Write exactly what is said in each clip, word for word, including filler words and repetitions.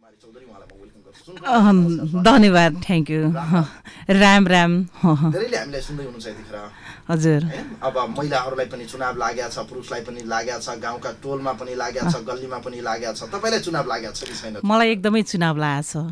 धन्यवाद, thank you. Ram Ram. धेरैले हामीलाई सुन्दै हुनुहुन्छ यतिखेर हजुर। अब महिलाहरूलाई पनि चुनाव लागेको छ, पुरुषलाई पनि लागेको छ, गाउँका टोलमा पनि लागेको छ, गल्लीमा पनि लागेको छ। तपाईँलाई चुनाव लागेको छ कि छैन? मलाई एकदमै चुनाव लागेको छ।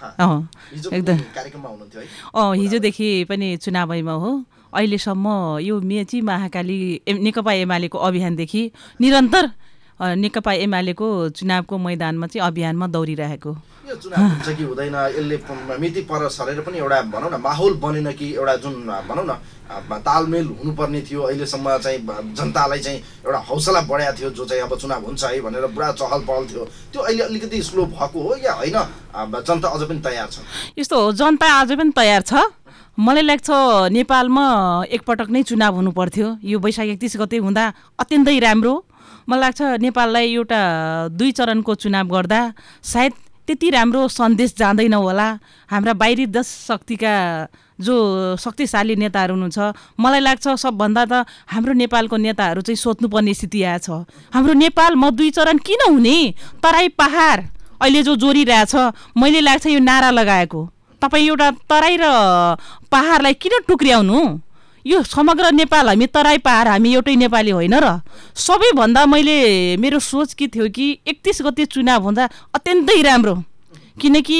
एकदम कार्यक्रममा हुनुहुन्थ्यो है? अँ, हिजोदेखि पनि चुनावैमा हो। अहिलेसम्म यो मेची महाकाली नेकपा एमालेको अभियानदेखि निरन्तर नेकपा एमालेको चुनावको मैदानमा चाहिँ अभियानमा दौडिरहेको। यो चुनाव हुन्छ कि हुँदैन, यसले मिति पर सरेर पनि एउटा भनौँ न माहौल बनेन कि एउटा जुन भनौँ न तालमेल हुनुपर्ने थियो, अहिलेसम्म चाहिँ जनतालाई चाहिँ एउटा हौसला बढाएको थियो जो चाहिँ अब चुनाव हुन्छ है भनेर पुरा चहल पहल थियो, त्यो अहिले अलिकति स्लो भएको हो या होइन? जनता अझ पनि तयार छ? यस्तो हो, जनता अझै पनि तयार छ। मलाई लाग्छ नेपालमा एकपटक नै चुनाव हुनु पर्थ्यो। यो वैशाख एकतिस गते हुँदा अत्यन्तै राम्रो। मलाई लाग्छ नेपाललाई एउटा दुई चरणको चुनाव गर्दा सायद त्यति राम्रो सन्देश जाँदैन होला। हाम्रा बाहिरी दश शक्तिका जो शक्तिशाली नेताहरू हुनुहुन्छ, मलाई लाग्छ सबभन्दा त हाम्रो नेपालको नेताहरू चाहिँ सोच्नुपर्ने स्थिति आएछ। हाम्रो नेपालमा दुई चरण किन हुने? तराई पहाड अहिले जो जोडिरहेछ, मैले लाग्छ यो नारा लगाएको तपाईँ एउटा तराई र पहाडलाई किन टुक्र्याउनु? यो समग्र नेपाल हामी तराई पहाड हामी एउटै नेपाली होइन र? सबैभन्दा मैले मेरो सोच के थियो कि एकतिस गते चुनाव हुँदा अत्यन्तै राम्रो, किनकि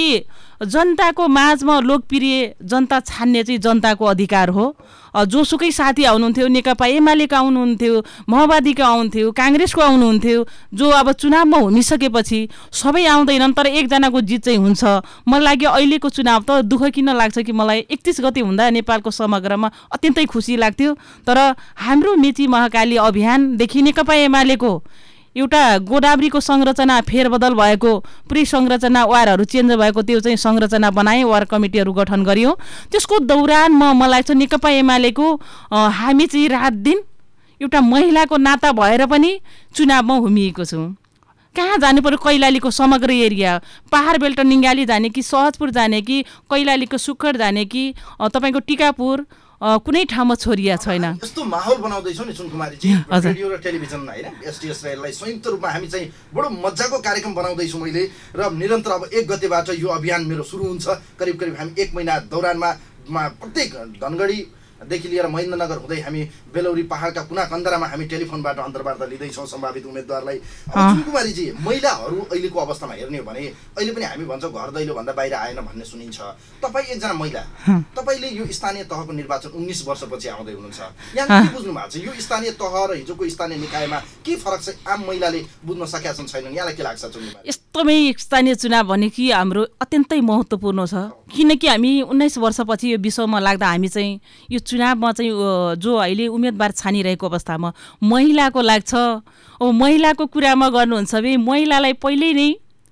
जनताको माझमा लोकप्रिय जनता छान्ने चाहिँ जनताको अधिकार हो। जोसुकै साथी आउनुहुन्थ्यो, नेकपा एमालेको आउनुहुन्थ्यो, माओवादीको आउनुहुन्थ्यो, काङ्ग्रेसको आउनुहुन्थ्यो, जो अब चुनावमा हुमिसकेपछि सबै आउँदैनन् तर एकजनाको जित चाहिँ हुन्छ। मलाई लाग्यो अहिलेको चुनाव त दुःख किन लाग्छ कि मलाई एकतिस गते हुँदा नेपालको समग्रमा अत्यन्तै खुसी लाग्थ्यो। तर हाम्रो मेची महाकाली अभियानदेखि नेकपा एमालेको एउटा गोदावरीको संरचना फेरबदल भएको, पुरै संरचना वारहरू चेन्ज भएको त्यो चाहिँ संरचना बनाए, वार कमिटीहरू गठन गरियो। त्यसको दौरानमा मलाई चाहिँ नेकपा एमालेको हामी चाहिँ रात दिन एउटा महिलाको नाता भएर पनि चुनावमा हुमिएको छौँ। कहाँ जानु पर्यो? कैलालीको समग्र एरिया, पहाड बेल्ट निङ्गाली जाने कि सहजपुर जाने कि कैलालीको सुक्खर जाने कि तपाईँको टिकापुर, कुनै ठाउँमा छोडिया छैन। यस्तो माहौल बनाउँदैछौँ नि सुनकुमारी जी, रेडियो र टेलिभिजन होइन एसटिएस र यसलाई संयुक्त रूपमा हामी चाहिँ बडो मजाको कार्यक्रम बनाउँदैछौँ मैले, र निरन्तर अब एक गतेबाट यो अभियान मेरो सुरु हुन्छ। करिब करिब हामी एक महिना दौरानमा प्रत्येक धनगढीदेखि लिएर महेन्द्रनगर हुँदै हामी बेलौरी पहाडका कुना कन्दरामा हामी टेलिफोनबाट अन्तर्वार्ता लिँदैछौँ सम्भावित उम्मेदवारलाई। सुनकुमारीजी, महिलाहरू अहिलेको अवस्थामा हेर्ने हो भने अहिले पनि हामी भन्छौँ घर दैलो भन्दा बाहिर आएन भन्ने सुनिन्छ। तपाईँ एकजना महिला, तपाईँले यो स्थानीय तहको निर्वाचन उन्नाइस वर्षपछि आउँदै हुनुहुन्छ, यहाँ के बुझ्नु भएको छ? यो स्थानीय तह र हिजोको स्थानीय निकायमा के फरक छ? आम महिलाले बुझ्न सकेका छन् छैनन्? यहाँलाई के लाग्छ? यस्तोमै स्थानीय चुनाव भने कि हाम्रो अत्यन्तै महत्त्वपूर्ण छ, किनकि हामी उन्नाइस वर्षपछि यो विश्वमा लाग्दा हामी चाहिँ यो चुनावमा चाहिँ जो अहिले उम्मेदवार छानिरहेको अवस्थामा महिलाको लाग्छ। अब महिलाको कुरामा गर्नुहुन्छ भने महिलालाई पहिल्यै नै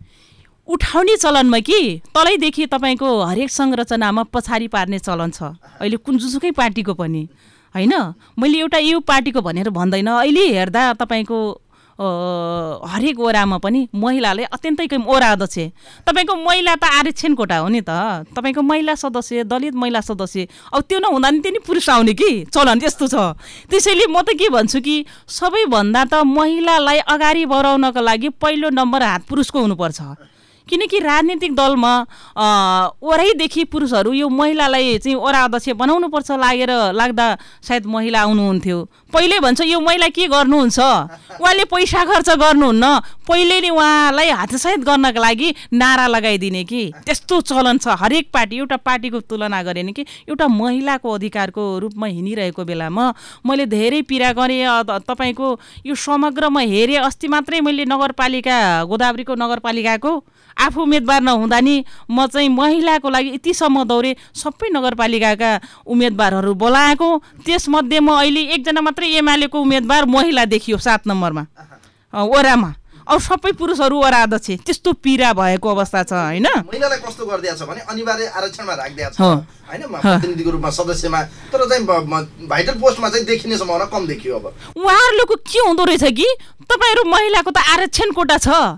उठाउने चलनमा कि तलैदेखि तपाईँको हरेक संरचनामा पछाडि पार्ने चलन छ अहिले कुन जुसुकै पार्टीको पनि होइन। मैले एउटा यो पार्टीको भनेर भन्दैन, अहिले हेर्दा तपाईँको हरेक ओरामा पनि महिलाले अत्यन्तै कम ओरा अध्यक्ष तपाईँको महिला त आरक्षण कोटा हो नि त, तपाईँको महिला सदस्य दलित महिला सदस्य, अब त्यो नहुँदा नि त्यो नि पुरुष आउने कि चलन त्यस्तो छ। त्यसैले म त के भन्छु कि सबैभन्दा त महिलालाई अगाडि बढाउनको लागि पहिलो नम्बर हात पुरुषको हुनुपर्छ, किनकि राजनीतिक दलमा ओरैदेखि पुरुषहरू यो महिलालाई चाहिँ ओरा अध्यक्ष बनाउनुपर्छ लागेर लाग्दा सायद महिला आउनुहुन्थ्यो। पहिले भन्छ यो महिला के गर्नुहुन्छ, उहाँले पैसा खर्च गर्नुहुन्न, पहिले नै उहाँलाई हातसहित गर्नको लागि नारा लगाइदिने कि त्यस्तो चलन छ। हरेक पार्टी एउटा पार्टीको तुलना गरेन कि एउटा महिलाको अधिकारको रूपमा हिँडिरहेको बेलामा मैले धेरै पीडा गरेँ। तपाईँको यो समग्रमा हेरेँ, अस्ति मात्रै मैले नगरपालिका गोदावरीको नगरपालिकाको आफू उम्मेदवार नहुँदा नि म चाहिँ महिलाको लागि यतिसम्म दौडेँ, सबै नगरपालिकाका उम्मेदवारहरू बोलाएको, त्यसमध्ये म अहिले एकजना मात्रै एमालेको उम्मेदवार महिला देखियो सात नम्बरमा ओरामा, अब सबै पुरुषहरू ओरा अध्यक्ष। त्यस्तो पीडा भएको अवस्था छ होइन। महिलालाई कस्तो गरिदिएको छ भने अनिवार्य आरक्षणमा राखिदिएको छ होइन, प्रतिनिधिको रूपमा सदस्यमा, तर चाहिँ भाइटल पोस्टमा चाहिँ देखिने सम्भावना कम देखियो। अब उहाँहरूको के हुँदो रहेछ कि तपाईँहरू महिलाको त आरक्षण कोटा छ,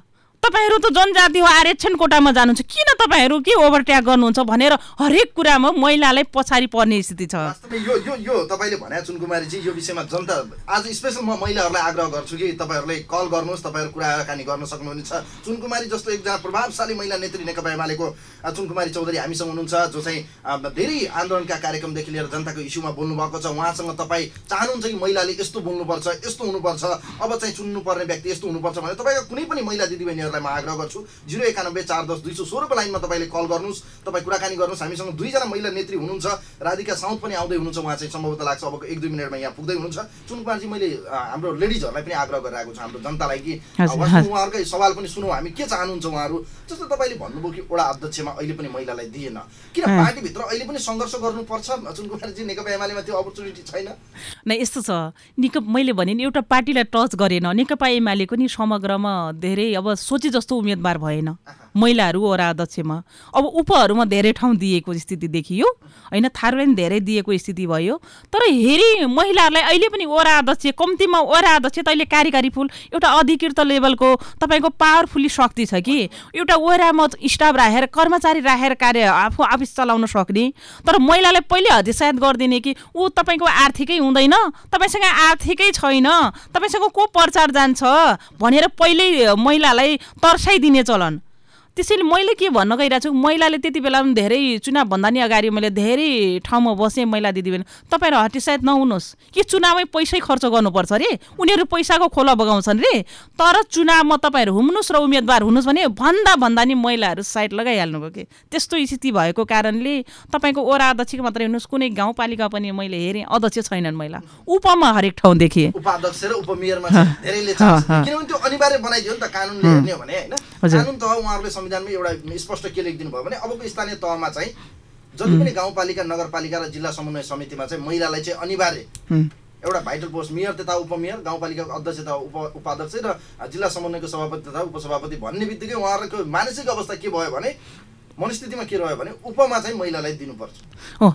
तपाईँहरू त जनजाति हो, आरक्षण कोटामा जानुहुन्छ, किन तपाईँहरू के ओभरट्याक गर्नुहुन्छ भनेर हरेक कुरामा महिलालाई पछाडि पर्ने स्थिति छ। वास्तवमा यो यो यो तपाईँले भने चुनकुमारीजी, यो विषयमा जनता आज स्पेसल म महिलाहरूलाई आग्रह गर्छु कि तपाईँहरूले कल गर्नुहोस्, तपाईँहरू कुराकानी गर्न सक्नुहुनेछ। चुनकुमारी जस्तो एकजना प्रभावशाली महिला नेत्री नेकपा एमालेको चुनकुमारी चौधरी हामीसँग हुनुहुन्छ, जो चाहिँ धेरै आन्दोलनका कार्यक्रमदेखि लिएर जनताको इस्युमा बोल्नु भएको छ। उहाँसँग तपाईँ चाहनुहुन्छ कि महिलाले यस्तो बोल्नुपर्छ, यस्तो हुनुपर्छ, अब चाहिँ चुन्नुपर्ने व्यक्ति यस्तो हुनुपर्छ भनेर तपाईँको कुनै पनि महिला दिदीबहिनीहरूलाई म आग्रह गर्छु, जिरो एकानब्बे चार दस दुई सौ सोह्रको लाइनमा तपाईँले कल गर्नुहोस्, तपाईँ कुराकानी गर्नुहोस्। हामीसँग दुईजना महिला नेत्री हुनुहुन्छ, राधिका साउद पनि आउँदै हुनुहुन्छ, उहाँ चाहिँ सम्भवतः लाग्छ अबको एक दुई मिनटमा यहाँ पुग्दै हुनुहुन्छ। चुनकुमारजी, मैले हाम्रो लेडिजहरूलाई पनि आग्रह गरिरहेको छु, हाम्रो जनतालाई कि उहाँहरूकै सवाल पनि सुनौँ, हामी के चाहनुहुन्छ उहाँहरू। जस्तो तपाईँले भन्नुभयो कि वडा अध्यक्षमा अहिले पनि महिलालाई दिएन, किन पार्टीभित्र अहिले पनि सङ्घर्ष गर्नुपर्छ चुनकुमारजी? नेकपा एमालेमा त्यो अपर्च्युनिटी छैन? नै यस्तो छ, नेकपा मैले भने नि एउटा पार्टीलाई टच गरेन, नेकपा एमालेको नि समग्रमा धेरै अब सोचे जस्तो उम्मेदवार भएन महिलाहरू वडा अध्यक्षमा। अब उपहरूमा धेरै ठाउँ दिएको स्थिति देखियो होइन, थारूलाई पनि धेरै दिएको स्थिति भयो। तर हेरी महिलाहरूलाई अहिले पनि वडा अध्यक्ष, कम्तीमा वडा अध्यक्ष त अहिले कार्यकारी फुल एउटा अधिकृत लेभलको तपाईँको पावरफुल्ली शक्ति छ कि एउटा वडामा स्टाफ राखेर कर्मचारी राखेर कार्य आफू अफिस चलाउन सक्ने। तर महिलालाई पहिले हदिसायत गरिदिने कि ऊ तपाईँको आर्थिकै हुँदैन, तपाईँसँग आर्थिकै छैन, तपाईँसँग को प्रचार जान्छ भनेर पहिल्यै महिलालाई तर्साइदिने चलन। त्यसैले मैले के भन्न गइरहेको छु, महिलाले त्यति बेला पनि धेरै चुनावभन्दा नि अगाडि मैले धेरै ठाउँमा बसेँ, महिला दिदीबहिनी तपाईँहरू हटिसायत नहुनुहोस् कि चुनावमै पैसै खर्च गर्नुपर्छ अरे, उनीहरू पैसाको खोला बगाउँछन् रे, तर चुनावमा तपाईँहरू हुनुहोस् र उम्मेदवार हुनुहोस् भने भन्दा भन्दा नि महिलाहरू साइड लगाइहाल्नुभयो कि। त्यस्तो स्थिति भएको कारणले तपाईँको वडा अध्यक्ष मात्रै हुनुहोस्, कुनै गाउँपालिका पनि मैले हेरेँ अध्यक्ष छैनन् महिला, उपमा हरेक ठाउँ देखेँ, उपाध्यक्ष र उपमेयरमा धेरैले चाहन्छ, किनभने त्यो अनिवार्य बनाइदियो नि त कानुनले हेर्ने हो भने होइन। कानुन त उहाँहरूले संविधानमा एउटा स्पष्ट के लेखिदिनु भयो भने अबको स्थानीय तहमा चाहिँ जति पनि गाउँपालिका, नगरपालिका र जिल्ला समन्वय समितिमा चाहिँ महिलालाई चाहिँ अनिवार्य एउटा भाइटल पोस्ट, मेयर तथा उपमेयर, गाउँपालिकाको अध्यक्ष तथा उप उपाध्यक्ष र जिल्ला समन्वयको सभापति तथा उपसभापति भन्ने बित्तिकै उहाँहरूको मानसिक अवस्था के भयो भने, मनस्थितिमा के रह्यो भने उपमा चाहिँ महिलालाई दिनुपर्छ। हो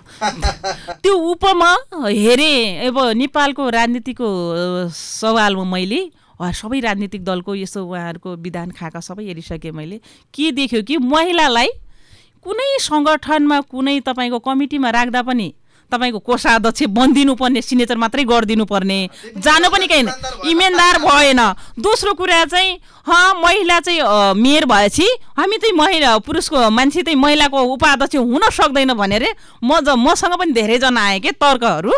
त्यो उपमा हेरेँ अब नेपालको राजनीतिको सवालमा मैले सबै राजनीतिक दलको यसो उहाँहरूको विधान खाका सबै हेरिसकेँ। मैले के देख्यो कि महिलालाई कुनै सङ्गठनमा कुनै तपाईँको कमिटीमा राख्दा पनि तपाईँको कोषाध्यक्ष बनिदिनुपर्ने, सिग्नेचर मात्रै गरिदिनु पर्ने, जानु पनि कैन इमानदार भएन। दोस्रो कुरा चाहिँ हाँ महिला चाहिँ मेयर भएपछि हामी चाहिँ महिला पुरुषको मान्छे चाहिँ महिलाको उपाध्यक्ष हुन सक्दैन भनेर म ज मसँग पनि धेरैजना आए के तर्कहरू,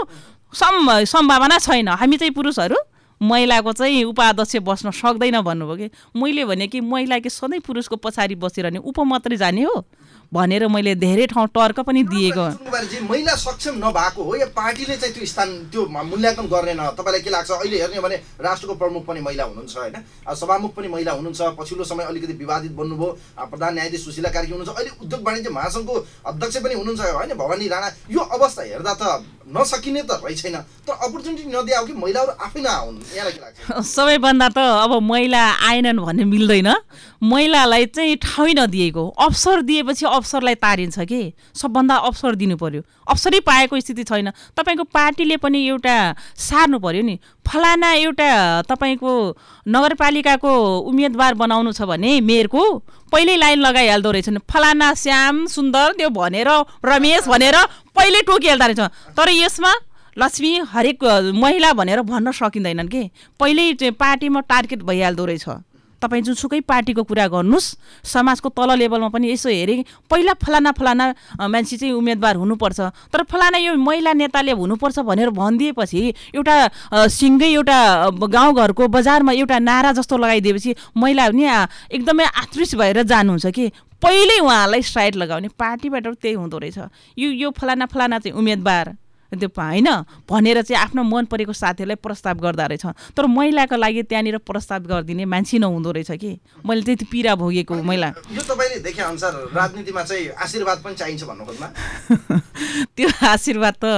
सम् सम्भावना छैन, हामी चाहिँ पुरुषहरू महिलाको चाहिँ उपाध्यक्ष बस्न सक्दैन भन्नुभयो कि। मैले भने कि महिला कि सधैँ पुरुषको पछाडि बसिरहने उप मात्रै जाने हो भनेर मैले धेरै ठाउँ तर्क पनि दिएको। महिला सक्षम नभएको हो या पार्टीले चाहिँ त्यो स्थान त्यो मूल्याङ्कन गर्ने न? तपाईँलाई के लाग्छ? अहिले हेर्ने भने राष्ट्रको प्रमुख पनि महिला हुनुहुन्छ होइन, सभामुख पनि महिला हुनुहुन्छ, पछिल्लो समय अलिकति विवादित बन्नुभयो प्रधान न्यायाधीश सुशीला कार्की हुनुहुन्छ, अहिले उद्योग वाणिज्य महासङ्घको अध्यक्ष पनि हुनुहुन्छ होइन भवानी राणा। यो अवस्था हेर्दा त नसकिने त रहेछैन, तर अपर्च्युनिटी नदिए कि महिलाहरू आफै नआउन्, यहाँलाई के लाग्छ? सबैभन्दा त अब महिला आएनन् भन्ने मिल्दैन, महिलालाई चाहिँ ठाउँ नदिएको, अवसर दिएपछि अवसरलाई तारिन्छ कि सबभन्दा अवसर दिनु पर्यो, अवसरै पाएको स्थिति छैन। तपाईँको पार्टीले पनि एउटा सार्नु पर्यो नि, फलाना एउटा तपाईँको नगरपालिकाको उम्मेदवार बनाउनु छ भने मेयरको पहिल्यै लाइन लगाइहाल्दो रहेछन्, फलाना श्याम सुन्दर त्यो भनेर रमेश भनेर पहिल्यै टोकिहाल्दो रहेछ। तर यसमा लक्ष्मी हरेक महिला भनेर भन्न सकिँदैनन् कि पहिल्यै चाहिँ पार्टीमा टार्गेट भइहाल्दो रहेछ। तपाईँ जुनसुकै पार्टीको कुरा गर्नुहोस्, समाजको तल लेभलमा पनि यसो हेरेँ पहिला फलाना फलाना मान्छे चाहिँ उम्मेदवार हुनुपर्छ, तर फलाना यो महिला नेताले हुनुपर्छ भनेर भनिदिएपछि एउटा सिङ्गै एउटा गाउँघरको बजारमा एउटा नारा जस्तो लगाइदिएपछि महिलाहरू नि एकदमै आत्रिस भएर जानुहुन्छ कि पहिल्यै उहाँहरूलाई साइड लगाउने पार्टीबाट त्यही हुँदो रहेछ। यो यो फलाना फलाना चाहिँ उम्मेदवार त्यो होइन भनेर चाहिँ आफ्नो मन परेको साथीहरूलाई प्रस्ताव गर्दा रहेछ, तर महिलाको लागि त्यहाँनिर प्रस्ताव गरिदिने मान्छे नहुँदो रहेछ कि। मैले त्यति पीडा भोगेको महिला। यो तपाईँले देखे अनुसार राजनीतिमा चाहिँ आशीर्वाद पनि चाहिन्छ भन्नु खोज्मा? त्यो आशीर्वाद त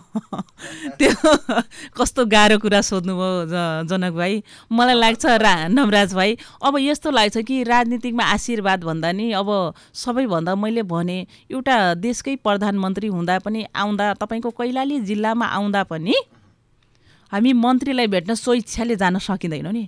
त्यो कस्तो गाह्रो कुरा सोध्नुभयो जनक भाइ। मलाई लाग्छ रा नवराज भाइ अब यस्तो लाग्छ कि राजनीतिकमा आशीर्वाद भन्दा नि अब सबैभन्दा मैले भने एउटा देशकै प्रधानमन्त्री हुँदा पनि आउँदा तपाईँको कैलाली जिल्लामा आउँदा पनि हामी मन्त्रीलाई भेट्न स्वेच्छाले जान सकिँदैनौँ नि।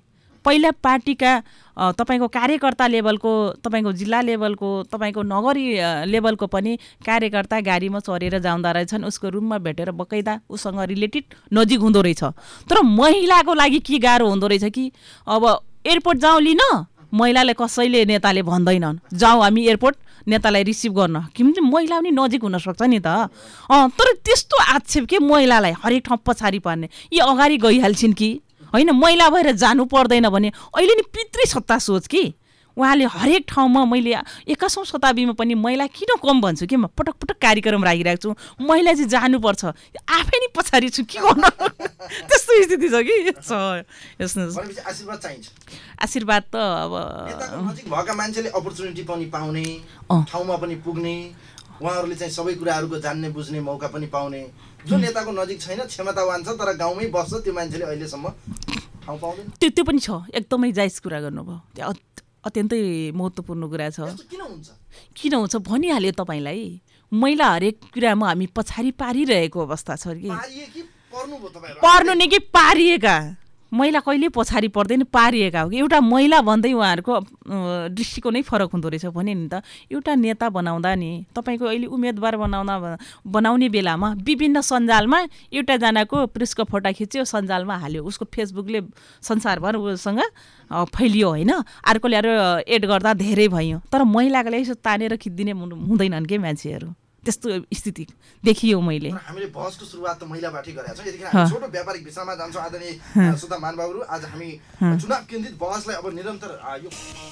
पहिला पार्टीका तपाईँको कार्यकर्ता लेभलको, तपाईँको जिल्ला लेभलको, तपाईँको नगरी लेभलको पनि कार्यकर्ता गाडीमा चढेर जाँदा रहेछन्, उसको रुममा भेटेर बकैदा उसँग रिलेटेड नजिक हुँदो रहेछ। तर महिलाको लागि के गाह्रो हुँदो रहेछ कि अब एयरपोर्ट जाउँ लिन, महिलाले कसैले नेताले भन्दैनन् जाउँ हामी एयरपोर्ट नेतालाई रिसिभ गर्न, किनकि महिला पनि नजिक हुनसक्छ नि त। अँ तर त्यस्तो आक्षेप के महिलालाई हरेक ठाउँ पछाडि पार्ने, यी अगाडि गइहाल्छन् कि होइन, महिला भएर जानु पर्दैन भने अहिले नि पितृ सत्ता सोच कि उहाँले हरेक ठाउँमा। मैले एक्काइसौँ शताब्दीमा पनि महिला किन कम भन्छु कि म पटक पटक कार्यक्रम राखिरहेको छु, महिला चाहिँ जानुपर्छ, आफै नि पछाडि छु के गर्नु त्यस्तो स्थिति छ कि। आशीर्वाद चाहिन्छ, आशीर्वाद त अब नजिक भएका मान्छेले अपर्च्युनिटी पनि पाउने, ठाउँमा पनि पुग्ने, उहाँहरूले चाहिँ सबै कुराहरूको जान्ने बुझ्ने मौका पनि पाउने। जो नेताको नजिक छैन, क्षमतावान छ तर गाउँमै बस्छ, त्यो मान्छेले अहिलेसम्म ठाउँ पाउँदैन। त्यो त्यो पनि छ, एकदमै जायज कुरा गर्नुभयो, त्यो अत्यन्तै महत्त्वपूर्ण कुरा छ। किन हुन्छ किन हुन्छ भनिहाल्यो तपाईँलाई, महिला हरेक कुरामा हामी पछाडि पारिरहेको अवस्था छ कि। पर्नु नि कि पारिएका, महिला कहिले पछाडि पर्दैन, पारिएका हो कि। एउटा महिला भन्दै उहाँहरूको दृष्टिकोणै फरक हुँदो रहेछ भने नि त। एउटा नेता बनाउँदा नि तपाईँको अहिले उम्मेदवार बनाउँदा बनाउने बेलामा विभिन्न सञ्जालमा एउटाजनाको प्रेसको फोटा खिच्यो, सञ्जालमा हाल्यो, उसको फेसबुकले संसारभर उसँग फैलियो होइन, अर्कोले अरू एड गर्दा धेरै भयो। तर महिलाको लागि यसो तानेर खिचिदिने हुँदैनन् के मान्छेहरू, त्यस्तो स्थिति देखियो मैले। हामीले बहसको सुरुवात त महिलाबाटै गरेका छौँ, यतिखेर हामी छोटो व्यापारिक विषयमा जान्छौँ। आदरणीय श्रोता महानुभावहरू, आज हामी चुनाव केन्द्रित बहसलाई अब निरन्तर यो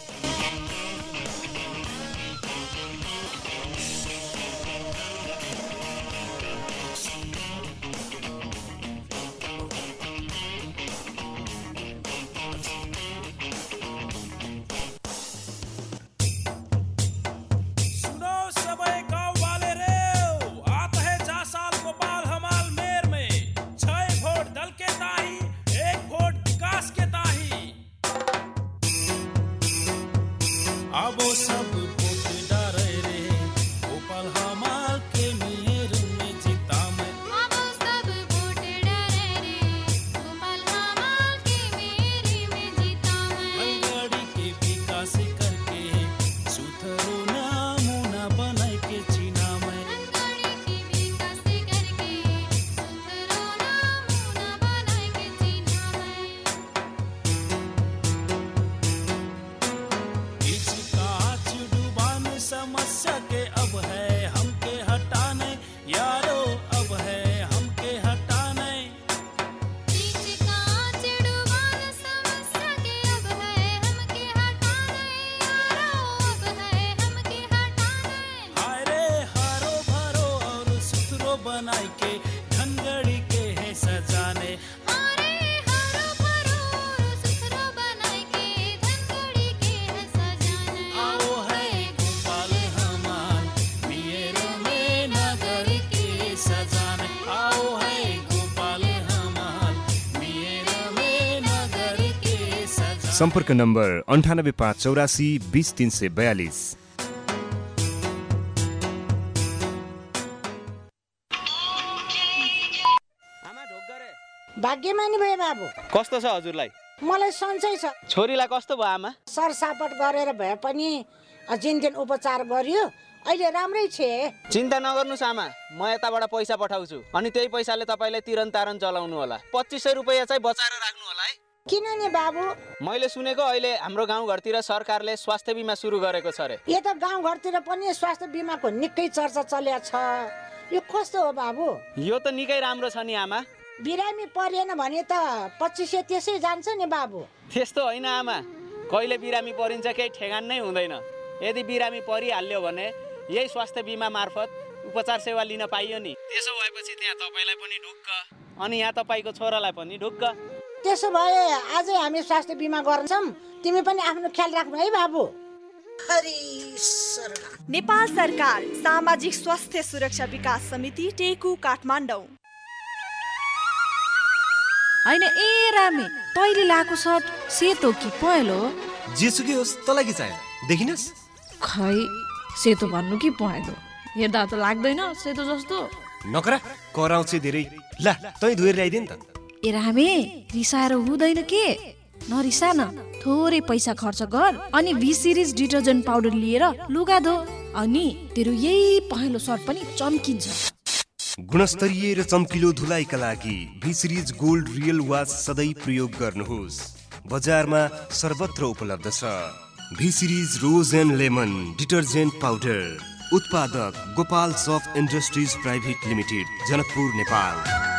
सम्पर्क नम्बर अन्ठानब्बे पाँच चौरासी बिस तिन सय बयालिस। भाग्यमानी भए बाबु। कस्तो छ हजुरलाई? मलाई सन्चै छ। छोरीलाई कस्तो भयो आमा? सरसापट गरेर भए पनि जिनदिन उपचार गरियो, अहिले राम्रै छे। चिन्ता नगर्नुस् आमा, म यताबाट पैसा पठाउँछु अनि त्यही पैसाले तपाईँले तिरन तारन चलाउनु होला। पच्चिस सय रुपियाँ चाहिँ बचाएर राख्नु होला है। किन नि बाबु? मैले सुनेको अहिले हाम्रो गाउँघरतिर सरकारले स्वास्थ्य बिमा सुरु गरेको छ रे। यो त गाउँघरतिर पनि स्वास्थ्य बिमाको निकै चर्चा चलेको छ। यो कस्तो हो बाबु? यो त निकै राम्रो छ नि आमा। बिरामी परिएन भने त पच्चिस सय त्यसै जान्छ नि बाबु। त्यस्तो होइन आमा, कहिले बिरामी परिन्छ केही ठेगान नै हुँदैन। यदि बिरामी परिहाल्यो भने यही स्वास्थ्य बिमा मार्फत उपचार सेवा लिन पाइयो नि। त्यसो भएपछि त्यहाँ तपाईँलाई पनि ढुक्क अनि यहाँ तपाईँको छोरालाई पनि ढुक्क। त्यसो भए आजै हामी स्वास्थ्य बिमा गर्छौँ, तिमी पनि आफ्नो ख्याल राख्नु है बाबु। हरि सरकार। नेपाल सरकार सामाजिक स्वास्थ्य सुरक्षा विकास समिति टेकु काठमाडौँ। हैन ए रामे, तैले लाको सर्ट सेतो कि पहेँलो? जेसुकै होस्, तँलाई के चाहियो? देखिनस्? खै सेतो भन्नु कि पहेँलो? हेर्दा त लाग्दैन सेतो जस्तो। नकरा कराउँछ धेरै। ला तै धोएर ल्याइदिए नि त। ए रामे, रिसाएर हुँदैन के? नरिसा न, थोरै पैसा खर्च गर अनि भी सिरिज डिटर्जेन्ट पाउडर लिएर लुगा धो, अनि तेरो यही पहेँलो सर्ट पनि चम्किन्छ। गुणस्तरीय र चम्किलो धुलाइका लागि V series gold real wash सधैँ प्रयोग गर्नुहोस्। बजारमा सर्वत्र उपलब्ध छ। V series rose and lemon detergent powder, उत्पादक Gopal soft industries private limited, Janakpur, Nepal.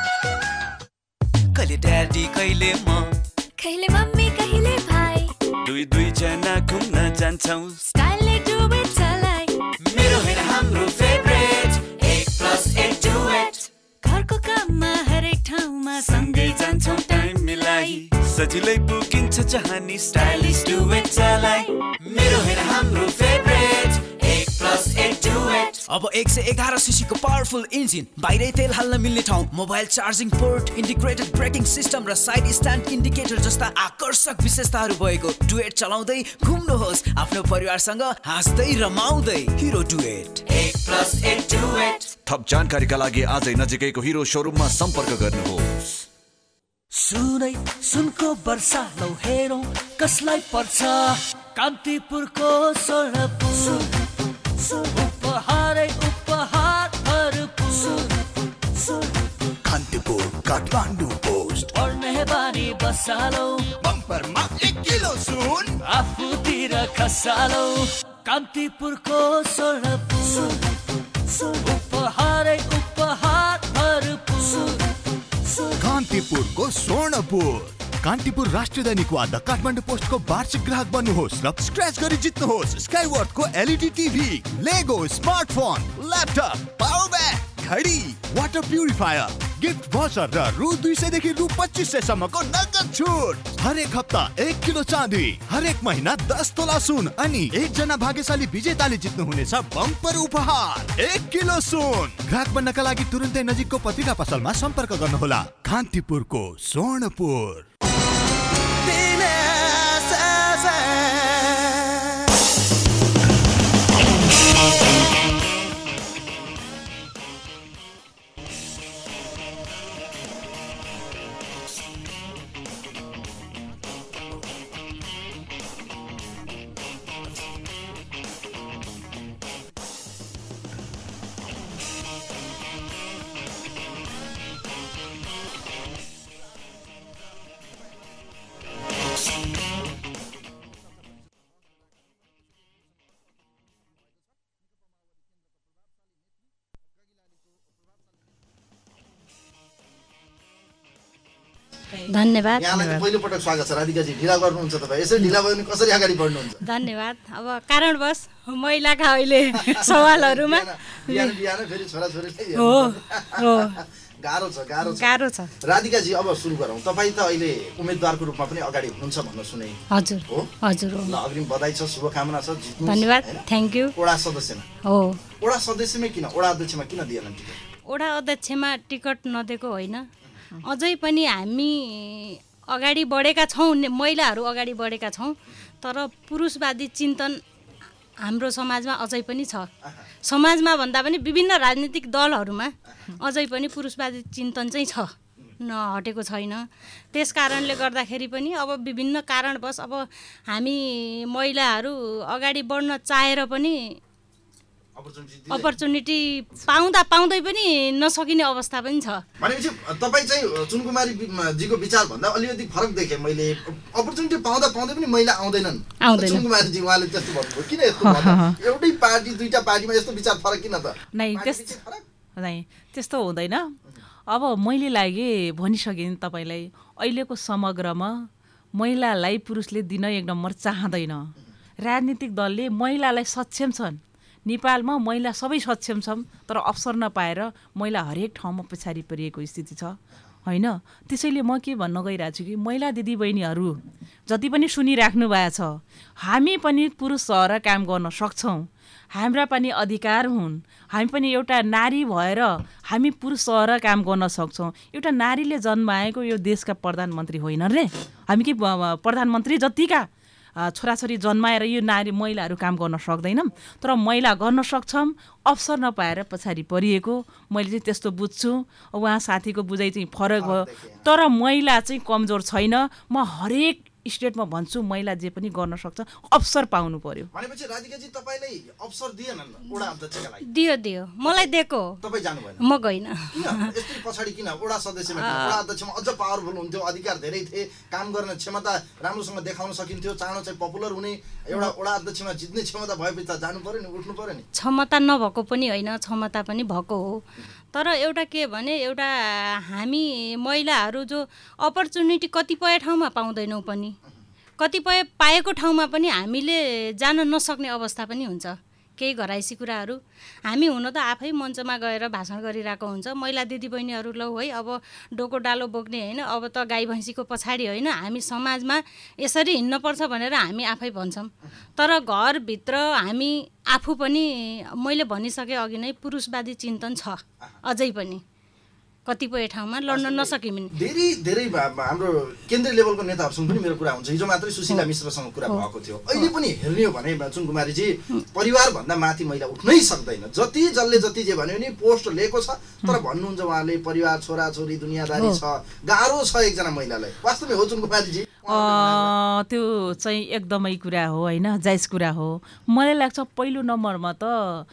कहिले ड्याडी कहिले म, कहिले मम्मी कहिले भाइ, दुई दुई जना घुम्न जान्छौँ स्टाइलले डुबेट चलाइ। मेरो होइन हाम्रो फेभरेट एक प्लस एक डुएट। घरको काममा हरेक ठाउँमा सँगै जान्छौँ टाइम मिलाई, सजिलै पुगिन्छ जहाँ नि स्टाइलिस डुएट चलाइ। मेरो होइन हाम्रो फेभरेट एक प्लस एक डुएट। अब एक सय एघार सीसी को पावरफुल इन्जिन, बाहिरै तेल हाल्न मिल्ने ठाउँ, mobile charging port, integrated braking system र साइड स्ट्यान्ड इन्डिकेटर जस्ता आकर्षक विशेषताहरू भएको डुएट चलाउँदै घुम्नुहोस् आफ्नो परिवारसँग हाँस्दै रमाउँदै। हिरो डुएट एक प्लस एक डुएट। थप जानकारीका लागि आजै नजिकैको हिरो सोरुममा सम्पर्क गर्नुहोस्। सुनै सुनको वर्षा लौ हेरौँ कसलाई पर्छ, कान्तिपुरको स्वर्णपुर उपहारै उपहार भरपुर। कान्तिपुर काठमाडौँ पोस्ट पढ्ने बानी बसालौ, बम्परमा एक किलो सुन आफूतिर खसालौ। कान्तिपुरको स्वर्णपुर उपहारै उपहार भरपुर। कान्तिपुरको स्वर्णपुर। कान्तिपुर राष्ट्रिय दैनिक वा द काठमाडौँ पोस्टको वार्षिक ग्राहक बन्नुहोस् र स्क्रैच गरी जित्नुहोस् स्काईवर्डको एलईडी टिभी, लेगो स्मार्टफोन, ल्यापटप, पावर ब्याङ्क, घडी, वाटर प्युरिफायर, गिफ्ट भर्चर र रु दुई सय देखि रु पच्चिस सय सम्मको नगद छुट। हरेक हप्ता एक किलो चाँदी, हरेक महिना दस तोला सुन अनि एकजना भाग्यशाली विजेताले जित्नुहुनेछ बम्पर उपहार एक किलो सुन। ग्राहक बन्नका लागि तुरुन्तै नजिकको पत्रिका पसलमा सम्पर्क गर्नुहोला। कान्तिपुरको स्वर्णपुर। धन्यवाद। यहाँलाई पहिलो पटक स्वागत छ राधिकाजी। ढिला गर्नुहुन्छ तपाईँ, यसरी ढिला भयो भने कसरी अगाडि बढ्नुहुन्छ? धन्यवाद। अब कारणवश महिलाका अहिले सवालहरूमा बिहान बिहान फेरि छोराछोरीले हो हो गाह्रो छ गाह्रो छ गाह्रो छ। राधिकाजी अब सुरु गरौँ। तपाईँ त अहिले उम्मेदवारको रूपमा पनि अगाडि हुनुहुन्छ भन्नु सुने। हजुर हो हजुर हो। ल अग्रिम बधाई छ, शुभकामना छ, जित्नु। धन्यवाद, थ्याङ्क यू। वडा सदस्यमा हो, वडा सदस्यमै किन, वडा अध्यक्षमा किन दिएन टिकट? वडा अध्यक्षमा टिकट नदिएको होइन, अझै पनि हामी अगाडि बढेका छौँ, महिलाहरू अगाडि बढेका छौँ, तर पुरुषवादी चिन्तन हाम्रो समाजमा अझै पनि छ। समाजमा भन्दा पनि विभिन्न राजनीतिक दलहरूमा अझै पनि पुरुषवादी चिन्तन चाहिँ छ, नहटेको छैन। त्यस कारणले गर्दाखेरि पनि अब विभिन्न कारणवश अब हामी महिलाहरू अगाडि बढ्न चाहेर पनि अपर्च्युनिटी पाउँदा पाउँदै पनि नसकिने अवस्था पनि छ। भनेपछि तपाईँ चाहिँ चुनकुमारी जीको विचार भन्दा अलिकति फरक देखेँ मैले। अपर्च्युनिटी पाउँदा पाउँदै पनि महिला आउँदैनन्। चुनकुमारी जी उहाँले त्यस्तो भन्नुभयो, किन यस्तो भन्नु? एउटै पार्टी दुईटा पार्टीमा यस्तो विचार फरक किन त? नै त्यस्तो नै त्यस्तो हुँदैन। अब मैले लागि भनिसकेँ तपाईँलाई, अहिलेको समग्रमा महिलालाई पुरुषले दिन एक नम्बर चाहँदैन। राजनीतिक दलले महिलालाई सक्षम छन्, नेपालमा महिला सबै सक्षम छन्, तर अवसर नपाएर महिला हरेक ठाउँमा पछाडि परिएको स्थिति छ होइन। त्यसैले म के भन्न गइरहेको छु कि महिला दिदीबहिनीहरू जति पनि सुनिराख्नु भएको छ, हामी पनि पुरुष सह काम गर्न सक्छौँ, हाम्रा पनि अधिकार हुन्। हामी पनि एउटा नारी भएर हामी पुरुष सह काम गर्न सक्छौँ। एउटा नारीले जन्माएको यो देशका प्रधानमन्त्री होइनन् रे, हामी के प्रधानमन्त्री जतिका छोराछोरी जन्माएर यो नारी महिलाहरू काम गर्न सक्दैनौँ, तर महिला गर्न सक्छौँ। अवसर नपाएर पछाडि परिएको मैले चाहिँ त्यस्तो बुझ्छु। उहाँ साथीको बुझाइ चाहिँ फरक भयो, तर महिला चाहिँ कमजोर छैन। म हरेक स्टेटमा भन्छु महिला जे पनि गर्न सक्छ अवसर पाउनु पर्यो। भनेपछि राधिकाजी तपाईलाई अवसर दिएनन् वडा अध्यक्षका लागि? दियो दियो मलाई दिएको। तपाई जानु भएन? म गइन। यस्तै पछाडी किन वडा सदस्यमा वडा अध्यक्षमा अझ पावरफुल हुन्थ्यो, अधिकार धेरै थिए, काम गर्ने क्षमता राम्रोसँग देखाउन सकिन्थ्यो, चाँडो चाहिँ पपुलर हुने एउटा वडा अध्यक्षमा जित्ने क्षमता भएपछि त जानु पर्यो नि, उठ्नु पर्यो नि। क्षमता नभएको पनि होइन, क्षमता पनि भएको हो। तर एउटा के भने एउटा हामी महिलाहरू जो अपर्च्युनिटी कतिपय ठाउँमा पाउँदैनौँ पनि, कतिपय पाएको ठाउँमा पनि हामीले जान नसक्ने अवस्था पनि हुन्छ। केही घराइसी कुराहरू हामी हुन त आफै मञ्चमा गएर भाषण गरिरहेको हुन्छ, महिला दिदीबहिनीहरू लौ है अब डोको डालो बोक्ने होइन, अब त गाई भैँसीको पछाडि होइन, हामी समाजमा यसरी हिँड्नुपर्छ भनेर हामी आफै भन्छौँ। तर घरभित्र हामी आफू पनि मैले भनिसकेँ अघि नै पुरुषवादी चिन्तन छ अझै पनि, कतिपय ठाउँमा लड्न नसकिन्। धेरै धेरै हाम्रो केन्द्रीय लेभलको नेताहरूसँग पनि मेरो कुरा हुन्छ। हिजो मात्रै सुशीला मिश्रसँग कुरा भएको थियो। अहिले पनि हेर्ने हो भने चुन कुमारीजी, परिवारभन्दा माथि महिला उठ्नै सक्दैन। जति जसले जति जे भन्यो नि पोस्ट लिएको छ, तर भन्नुहुन्छ उहाँले परिवार छोराछोरी दुनियाँदारी छ, गाह्रो छ एकजना महिलालाई। वास्तवमै हो चुन कुमारीजी? त्यो चाहिँ एकदमै कुरा हो होइन, जायज कुरा हो। मलाई लाग्छ पहिलो नम्बरमा त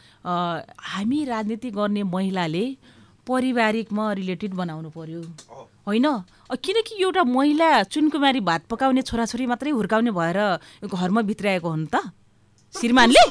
हामी राजनीति गर्ने महिलाले पारिवारिकमा रिलेटेड बनाउनु पर्यो होइन। किनकि एउटा महिला चुनकुमारी भात पकाउने छोराछोरी मात्रै हुर्काउने भएर घरमा भित्राएको हो नि त श्रीमानले।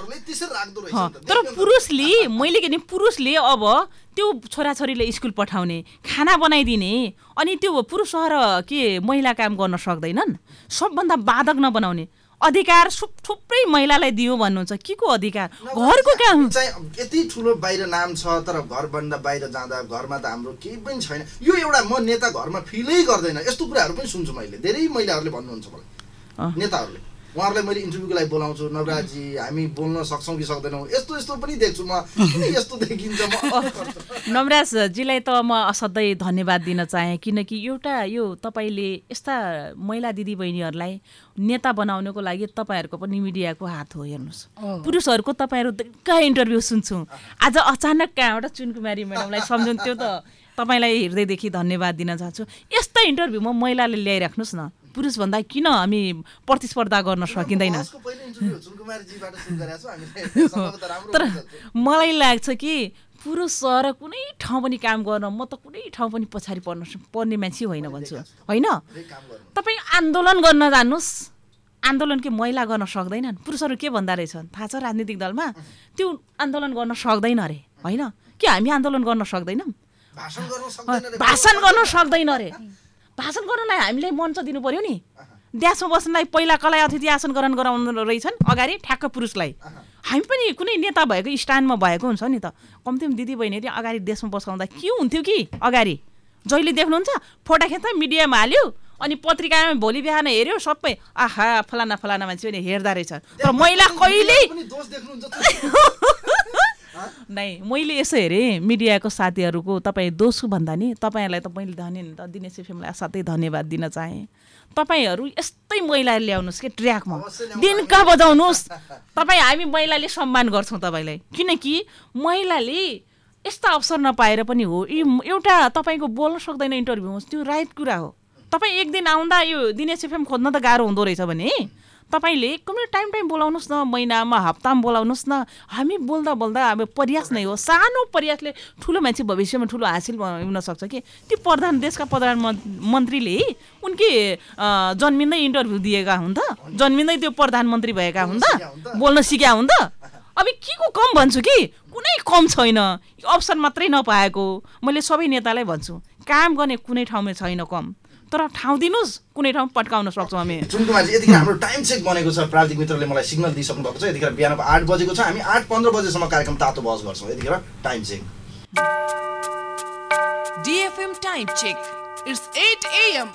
तर पुरुषले मैले के पुरुषले अब त्यो छोराछोरीले स्कुल पठाउने, खाना बनाइदिने, अनि त्यो पुरुषहरू के महिला काम गर्न सक्दैनन्? सबभन्दा बाधक नबनाउने अधिकार थुप्रै महिलालाई दियो भन्नुहुन्छ। के को अधिकार? घरको काम चाहिँ यति ठुलो बाहिर नाम छ, तर घरभन्दा बाहिर जाँदा घरमा त हाम्रो केही पनि छैन। यो एउटा म नेता घरमा फिलै गर्दैन, यस्तो कुराहरू पनि सुन्छु मैले। धेरै महिलाहरूले भन्नुहुन्छ मलाई, नेताहरूले, उहाँहरूलाई मैले इन्टरभ्यूको लागि बोलाउँछु, नवराजी हामी बोल्न सक्छौँ कि सक्दैनौँ, यस्तो यस्तो पनि देख्छु म। किन यस्तो देखिन्छ? म नवराजजीलाई त म असाध्यै धन्यवाद दिन चाहेँ, किनकि एउटा यो तपाईँले यस्ता महिला दिदीबहिनीहरूलाई नेता बनाउनको लागि तपाईँहरूको पनि मिडियाको हात हो। हेर्नुहोस्, पुरुषहरूको तपाईँहरू कहाँ इन्टरभ्यू सुन्छौँ, आज अचानक कहाँबाट चुनकुमारी म्याडमलाई सम्झन्थ्यो त तपाईँलाई हृदयदेखि धन्यवाद दिन चाहन्छु। यस्ता इन्टरभ्यूमा महिलाले ल्याइराख्नुहोस् न, पुरुषभन्दा किन हामी प्रतिस्पर्धा गर्न सकिँदैन? तर मलाई लाग्छ कि पुरुषहरू कुनै ठाउँ पनि काम गर्न, म त कुनै ठाउँ पनि पछाडि पर्न पर्ने मान्छे होइन भन्छु होइन। तपाईँ आन्दोलन गर्न जानुहोस्, आन्दोलन के महिला गर्न सक्दैनन्? पुरुषहरू के भन्दा रहेछन् थाहा छ राजनीतिक दलमा? त्यो आन्दोलन गर्न सक्दैन अरे होइन। के हामी आन्दोलन गर्न सक्दैनौँ? भाषण गर्न सक्दैन अरे। भाषण गर्नलाई हामीले मञ्च दिनु पर्यो नि। ड्यासमा बस्नलाई पहिला कसलाई अतिथि आसन ग्रहण गराउनु रहेछन् अगाडि ठ्याक्क पुरुषलाई। हामी पनि कुनै नेता भएको स्ट्यान्डमा भएको हुन्छ नि त, कम्तीमा दिदीबहिनीले अगाडि देशमा बसाउँदा के हुन्थ्यो कि अगाडि जहिले देख्नुहुन्छ फोटा खिच्दा मिडियामा हाल्यो, अनि पत्रिकामा भोलि बिहान हेऱ्यो सबै आहा फलाना फलाना मान्छे पनि हेर्दा रहेछ। तर महिला कहिले नै, मैले यसो हेरेँ मिडियाको साथीहरूको, तपाईँ दोष भन्दा नि तपाईँहरूलाई त मैले धन्य त दिनेश एफएमलाई साथै धन्यवाद दिन चाहेँ। तपाईँहरू यस्तै महिलाहरू ल्याउनुहोस् कि ट्र्याकमा दिनका बजाउनुहोस्। तपाईँ हामी महिलाले सम्मान गर्छौँ तपाईँलाई, किनकि महिलाले यस्ता अवसर नपाएर पनि हो। एउटा तपाईँको बोल्न सक्दैन इन्टरभ्यूमा, त्यो राइट कुरा हो। तपाईँ एक दिन आउँदा यो दिनेश एफएम खोज्न त गाह्रो हुँदो रहेछ भने तपाईँले एकदमै टाइम टाइम बोलाउनुहोस् न, महिनामा हप्तामा बोलाउनुहोस् न। हामी बोल्दा बोल्दा अब प्रयास नै हो, सानो प्रयासले ठुलो मान्छे भविष्यमा ठुलो हासिल हुन सक्छ कि। त्यो प्रधान देशका प्रधानमन्त्रीले उनकै जन्मिँदै इन्टरभ्यू दिएका हुन् त, जन्मिँदै त्यो प्रधानमन्त्री भएका हुन् त, बोल्न सिक्या हुन् त। अब के को कम भन्छु कि कुनै कम छैन, अवसर मात्रै नपाएको। मैले सबै नेतालाई भन्छु काम गर्ने कुनै ठाउँमा छैन कम, तर ठाउँ दिनुहोस्, कुनै ठाउँ पट्काउन सक्छौँ हामी। चुनकुमारजी यतिखेर हाम्रो टाइम चेक बनेको छ, प्राविधिक मित्रले मलाई सिग्नल दिइसक्नु भएको छ। यतिखेर बिहानको आठ बजेको छ, हामी आठ पन्ध्र बजेसम्म कार्यक्रम तातो बहस गर्छौँ। यतिखेर time check. DFM time check, it's eight a m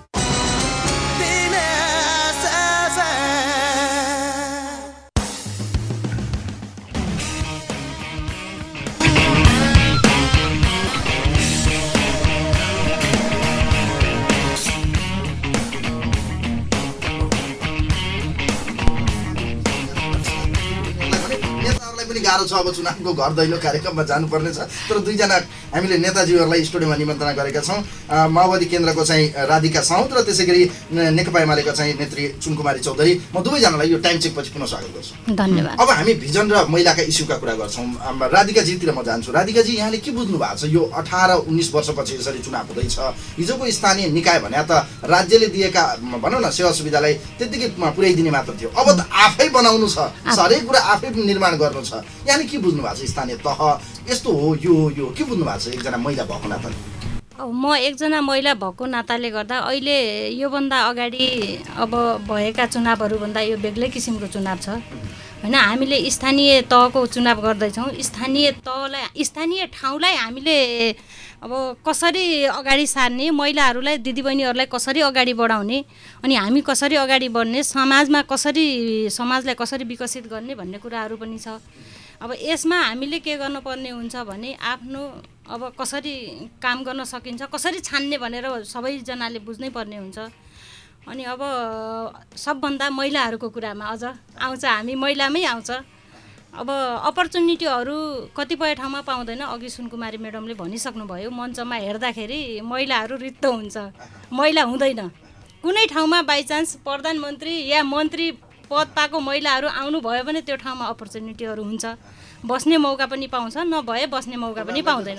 गाह्रो छ। अब चुनावको घर दैलो कार्यक्रममा जानुपर्ने छ। तर दुईजना हामीले नेताजीहरूलाई स्टुडियोमा निमन्त्रणा गरेका छौँ। माओवादी केन्द्रको चाहिँ राधिका साउद र त्यसै गरी नेकपा एमालेका चाहिँ नेत्री चुनकुमारी चौधरी, म दुवैजनालाई यो टाइम चेकपछि पुनः स्वागत गर्छु। धन्यवाद। अब हामी भिजन र महिलाका इस्युका कुरा गर्छौँ। राधिकाजीतिर म जान्छु। राधिकाजी, यहाँले के बुझ्नु भएको छ? यो अठार उन्नाइस वर्षपछि यसरी चुनाव हुँदैछ। हिजोको स्थानीय निकाय भने त राज्यले दिएका भनौँ न सेवा सुविधालाई त्यत्तिकै पुर्याइदिने मात्र थियो। अब त आफै बनाउनु छ, हरेक कुरा आफै निर्माण गर्नु छ। यहाँले के बुझ्नु भएको छ? स्थानीय तह यस्तो हो, यो यो के बुझ्नु भएको छ एकजना महिला भएको नाताले? म एकजना महिला भएको नाताले गर्दा अहिले योभन्दा अगाडि अब भएका चुनावहरूभन्दा यो बेग्लै किसिमको चुनाव छ होइन। हामीले स्थानीय तहको चुनाव गर्दैछौँ। स्थानीय तहलाई स्थानीय ठाउँलाई हामीले अब कसरी अगाडि सार्ने, महिलाहरूलाई दिदीबहिनीहरूलाई कसरी अगाडि बढाउने, अनि हामी कसरी अगाडि बढ्ने, समाजमा कसरी समाजलाई कसरी विकसित गर्ने भन्ने कुराहरू पनि छ। अब यसमा हामीले के गर्नुपर्ने हुन्छ भने आफ्नो अब कसरी काम गर्न सकिन्छ, कसरी छान्ने भनेर सबैजनाले बुझ्नै पर्ने हुन्छ। अनि अब सबभन्दा महिलाहरूको कुरामा अझ आउँछ, हामी महिलामै आउँछ। अब अपर्च्युनिटीहरू कतिपय ठाउँमा पाउँदैन। अघि सुनकुमारी म्याडमले भनिसक्नुभयो, मञ्चमा हेर्दाखेरि महिलाहरू रित्तो हुन्छ, महिला हुँदैन। कुनै ठाउँमा बाइचान्स प्रधानमन्त्री या मन्त्री पद पाएको महिलाहरू आउनुभयो भने त्यो ठाउँमा अपर्च्युनिटीहरू हुन्छ, बस्ने मौका पनि पाउँछ, नभए बस्ने मौका पनि पाउँदैन।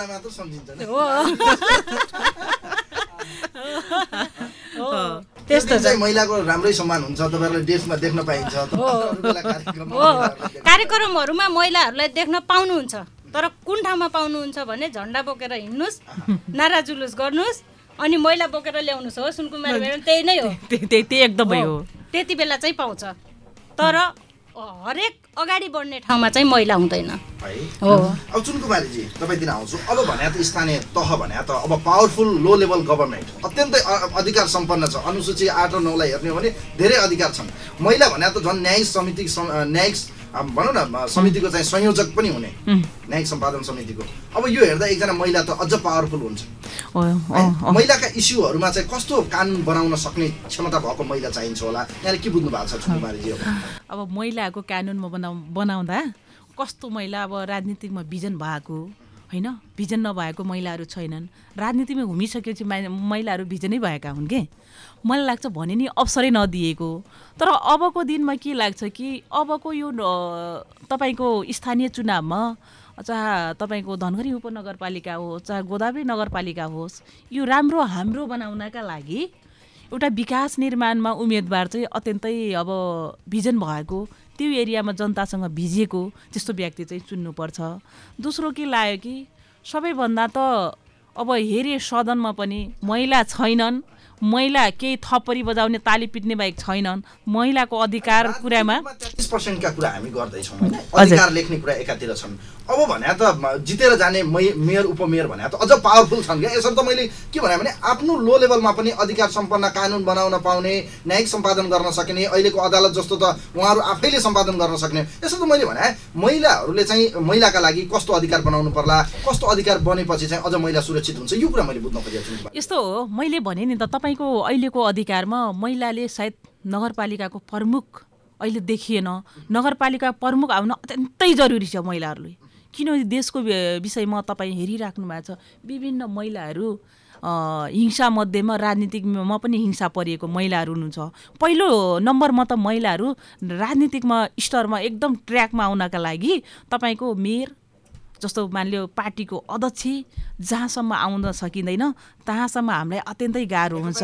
त्यस्तो चाहिँ महिलाको राम्रै सम्मान हुन्छ, तपाईहरुले देशमा देख्न पाइन्छ। कार्यक्रमहरूमा महिलाहरूलाई देख्न पाउनुहुन्छ, तर कुन ठाउँमा पाउनुहुन्छ भने झन्डा बोकेर हिँड्नुहोस्, नारा जुलुस गर्नुहोस्, अनि महिला बोकेर ल्याउनुहोस् हो सुनकुमारी म्याडम, त्यही नै हो। त्यही एकदमै हो। त्यति बेला चाहिँ पाउँछ, तर हरेक अगाडि बढ्ने ठाउँमा चाहिँ महिला हुँदैन हो। अब चुनकुमारीजी तपाईँतिर आउँछु। अब भने त स्थानीय तह भने त अब पावरफुल लो लेभल गभर्मेन्ट अत्यन्तै अधिकार सम्पन्न छ। अनुसूची आठ र नौलाई हेर्ने हो भने धेरै अधिकार छन्। महिला भने त झन् न्यायिक समिति न्यायिक भनौँ न समितिको चाहिँ संयोजक पनि हुने, न्यायिक सम्पादन समितिको। अब यो हेर्दा एकजना महिला त अझ पावरफुल हुन्छ। महिलाका इस्युहरूमा चाहिँ कस्तो कानुन बनाउन सक्ने क्षमता भएको महिला चाहिन्छ होला, यहाँले के बुझ्नु भएको छ चुनकुमारीजी? अब महिलाको कानुनमा बनाउ बनाउँदा कस्तो महिला अब राजनीतिमा भिजन भएको होइन, भिजन नभएको महिलाहरू छैनन्। राजनीतिमा घुमिसकेपछि महिलाहरू भिजनै भएका हुन् के। मलाई लाग्छ भने नि अवसरै नदिएको। तर अबको दिनमा के लाग्छ कि अबको यो तपाईँको स्थानीय चुनावमा चाहे तपाईँको धनगढी उपनगरपालिका होस् चाहे गोदावरी नगरपालिका होस्, यो राम्रो हाम्रो बनाउनका लागि एउटा विकास निर्माणमा उम्मेदवार चाहिँ अत्यन्तै अब भिजन भएको, त्यो एरियामा जनतासँग भिजिएको त्यस्तो व्यक्ति चाहिँ चुन्नुपर्छ। दोस्रो के लाग्यो कि सबैभन्दा त अब हेरे सदनमा पनि महिला छैनन्, महिला केही थप्परी बजाउने ताली पिट्ने बाहेक छैनन्। महिलाको अधिकार कुरामा तेत्तीस पर्सेन्टका कुरा हामी गर्दैछौँ होइन, अधिकार लेख्ने कुरा एकातिर छन्। अब भने त जितेर जाने मेयर उपमेयर भने त अझ पावरफुल छन् क्या। यसरी त मैले के भने भने आफ्नो लो लेभलमा पनि अधिकार सम्पन्न कानुन बनाउन पाउने, न्यायिक सम्पादन गर्न सक्ने, अहिलेको अदालत जस्तो त उहाँहरू आफैले सम्पादन गर्न सक्ने। यसो त मैले भने महिलाहरूले चाहिँ महिलाका लागि कस्तो अधिकार बनाउनु पर्ला, कस्तो अधिकार बनेपछि चाहिँ अझ महिला सुरक्षित हुन्छ, यो कुरा मैले बुझ्न खोजेको छु। यस्तो हो, मैले भने नि त तपाईँको अहिलेको अधिकारमा महिलाले सायद नगरपालिकाको प्रमुख अहिले देखिएन। नगरपालिका प्रमुख आउन अत्यन्तै जरुरी छ महिलाहरूले, किनभने देशको विषयमा तपाईँ हेरिराख्नु भएको छ विभिन्न महिलाहरू हिंसा मध्येमा राजनीतिकमा पनि हिंसा परिएको महिलाहरू हुनुहुन्छ। पहिलो नम्बरमा त महिलाहरू राजनीतिकमा स्तरमा एकदम ट्र्याकमा आउनका लागि तपाईँको मेयर जस्तो मानिलियो पार्टीको अध्यक्ष जहाँसम्म आउन सकिँदैन तहाँसम्म हामीलाई अत्यन्तै गाह्रो हुन्छ।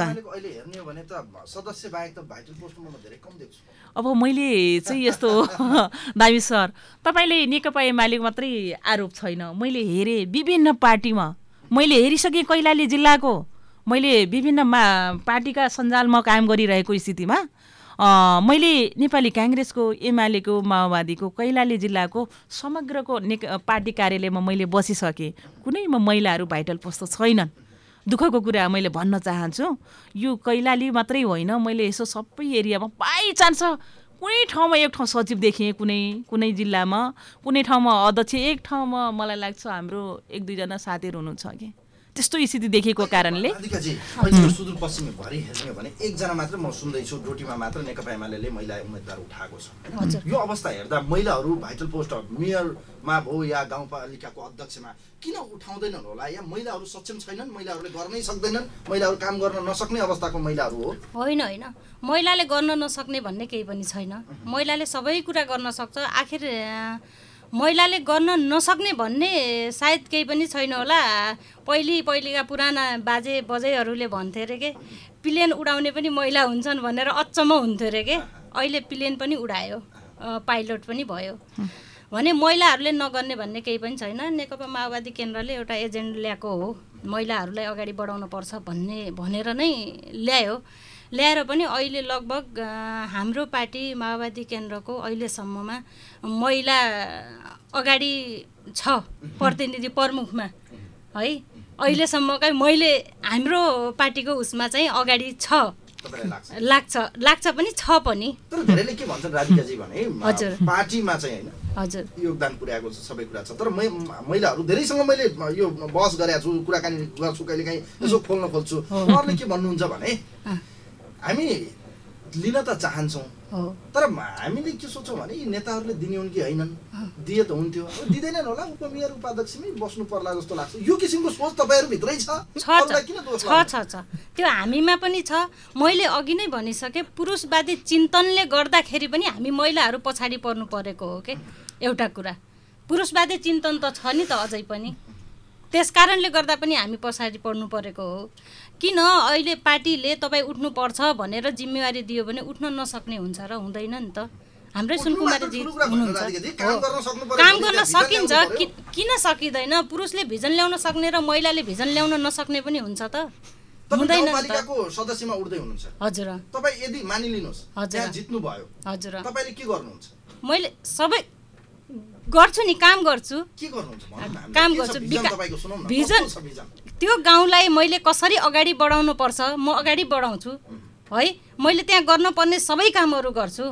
अब मैले चाहिँ यस्तो दावी सर, तपाईँले नेकपा एमालेको मात्रै आरोप छैन, मैले हेरेँ विभिन्न पार्टीमा, मैले हेरिसकेँ कैलाली जिल्लाको, मैले विभिन्न मा पार्टीका सञ्जालमा काम गरिरहेको स्थितिमा मैले नेपाली काङ्ग्रेसको, एमालेको, माओवादीको कैलाली जिल्लाको समग्रको ने पार्टी कार्यालयमा मैले बसिसकेँ। कुनैमा महिलाहरू भाइटल पोस्ट छैनन्। दुःखको कुरा मैले भन्न चाहन्छु, यो कैलाली मात्रै होइन, मैले यसो सबै एरियामा बाइचान्स कुनै ठाउँमा एक ठाउँ सचिव देखेँ, कुनै कुनै जिल्लामा कुनै ठाउँमा अध्यक्ष, एक ठाउँमा मलाई लाग्छ हाम्रो एक दुईजना साथीहरू हुनुहुन्छ कि त्यस्तो स्थिति देखेको कारणले राधिकाजी अहिले सुदूरपश्चिमी भरि हेर्ने हो भने एकजना मात्र म सुन्दैछु डोटीमा मात्र नेकपा एमाले महिला उम्मेदवार उठाएको छ। यो अवस्था हेर्दा महिलाहरू भाइटल पोस्ट मेयरमा भयो या गाउँपालिकाको अध्यक्षमा किन उठाउँदैनन् होला? या महिलाहरू सक्षम छैनन्, महिलाहरूले गर्नै सक्दैनन्, महिलाहरू काम गर्न नसक्ने अवस्थाको महिलाहरू हो? होइन होइन, महिलाले गर्न नसक्ने भन्ने केही पनि छैन। महिलाले सबै कुरा गर्न सक्छ। आखिर महिलाले गर्न नसक्ने भन्ने सायद केही पनि छैन होला। पहिले पहिलेका पुराना बाजे बजैहरूले भन्थे अरे के प्लेन उडाउने पनि महिला हुन्छन् भनेर अचम्म हुन्थ्यो अरे के। अहिले प्लेन पनि उडायो, पाइलट पनि भयो भने महिलाहरूले नगर्ने भन्ने केही पनि छैन। नेकपा माओवादी केन्द्रले एउटा एजेन्डा ल्याएको हो, महिलाहरूलाई अगाडि बढाउनु पर्छ भन्ने भनेर नै ल्यायो। ल्याएर पनि अहिले लगभग हाम्रो पार्टी माओवादी केन्द्रको अहिलेसम्ममा महिला अगाडि छ प्रतिनिधि प्रमुखमा है। अहिलेसम्मकै मैले हाम्रो पार्टीको उसमा चाहिँ अगाडि छ लाग्छ लाग्छ पनि छ पनि। तर धेरैले के भन्छन् राधिकाजी भने हजुर पार्टीमा चाहिँ हैन हजुर योगदान पुर्याएको छ, सबै कुरा छ। तर महिलाहरू धेरैसँग मैले यो बहस गरेको छु, कुराकानी गर्छु, कहिलेकाहीँ यसो खोल्न खोज्छु। उहाँहरूले के भन्नुहुन्छ भने हामी लिन त चाहन्छौँ तर हामीले के सोच्छौँ भने यी नेताहरूले दिने हुन् कि होइनन्, दिए त हुन्थ्यो, दिँदैनन् होला, उपमेयर उपाध्यक्षमै बस्नु पर्ला जस्तो लाग्छ। यो किसिमको सोच तपाईँहरूभित्रै छ? छ छ छ त्यो हामीमा पनि छ। मैले अघि नै भनिसकेँ, पुरुषवादी चिन्तनले गर्दाखेरि पनि हामी महिलाहरू पछाडि पर्नु परेको हो के। एउटा कुरा पुरुषवादी चिन्तन त छ नि त अझै पनि, त्यस कारणले गर्दा पनि हामी पछाडि पर्नु परेको हो। किन अहिले पार्टीले तपाईँ उठ्नुपर्छ भनेर जिम्मेवारी दियो भने उठ्न नसक्ने हुन्छ र हुँदैन नि त। हाम्रै सुनकुमारीजी हुनुहुन्छ, काम गर्न सकिन्छ, किन सकिँदैन? पुरुषले भिजन ल्याउन सक्ने र महिलाले भिजन ल्याउन नसक्ने पनि हुन्छ त, हुँदैन नि त। सदस्यमा उठ्दै हुनुहुन्छ हजुर, तपाईँ यदि मानिलिनुहोस् हजुर जित्नु भयो, हजुर तपाईँले के गर्नुहुन्छ? मैले सबै गर्छु नि, काम गर्छु, के गर्नुहुन्छ? काम गर्छु। भिजन त्यो गाउँलाई मैले कसरी अगाडि बढाउनु पर्छ म अगाडि बढाउँछु है। मैले त्यहाँ गर्नुपर्ने सबै कामहरू गर्छु।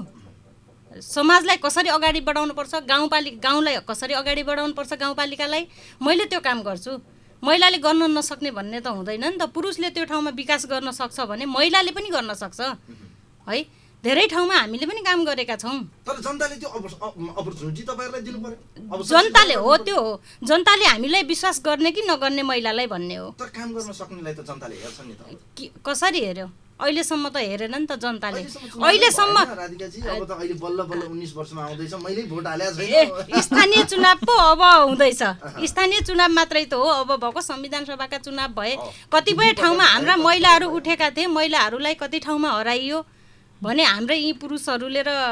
समाजलाई कसरी अगाडि बढाउनु पर्छ, गाउँपालिका गाउँलाई कसरी अगाडि बढाउनु पर्छ, गाउँपालिकालाई मैले त्यो काम गर्छु। महिलाले गर्न नसक्ने भन्ने त हुँदैन नि त। पुरुषले त्यो ठाउँमा विकास गर्न सक्छ भने महिलाले पनि गर्न सक्छ है। धेरै ठाउँमा हामीले पनि काम गरेका छौँ। तर जनताले त्यो अपर्च्युनिटी तपाईँहरूलाई दिनु पर्यो। जनताले हो, त्यो हो, जनताले हामीलाई विश्वास गर्ने कि नगर्ने महिलालाई भन्ने हो। तर काम गर्न सक्नेलाई त जनताले हेर्छन् नि त। कसरी हेर्यो? अहिलेसम्म त हेरेन नि त जनताले। अहिलेसम्म राधिकाजी अब त अहिले बल्ल बल्ल उन्नाइस वर्षमा आउँदैछ, मैले भोट हालेको छैन। स्थानीय चुनाव पो अब हुँदैछ, स्थानीय चुनाव मात्रै त हो। अब भएको संविधान सभाका चुनाव भए कतिपय ठाउँमा हाम्रा महिलाहरू उठेका थिए, महिलाहरूलाई कति ठाउँमा हराइयो भने हाम्रै यी पुरुषहरूले र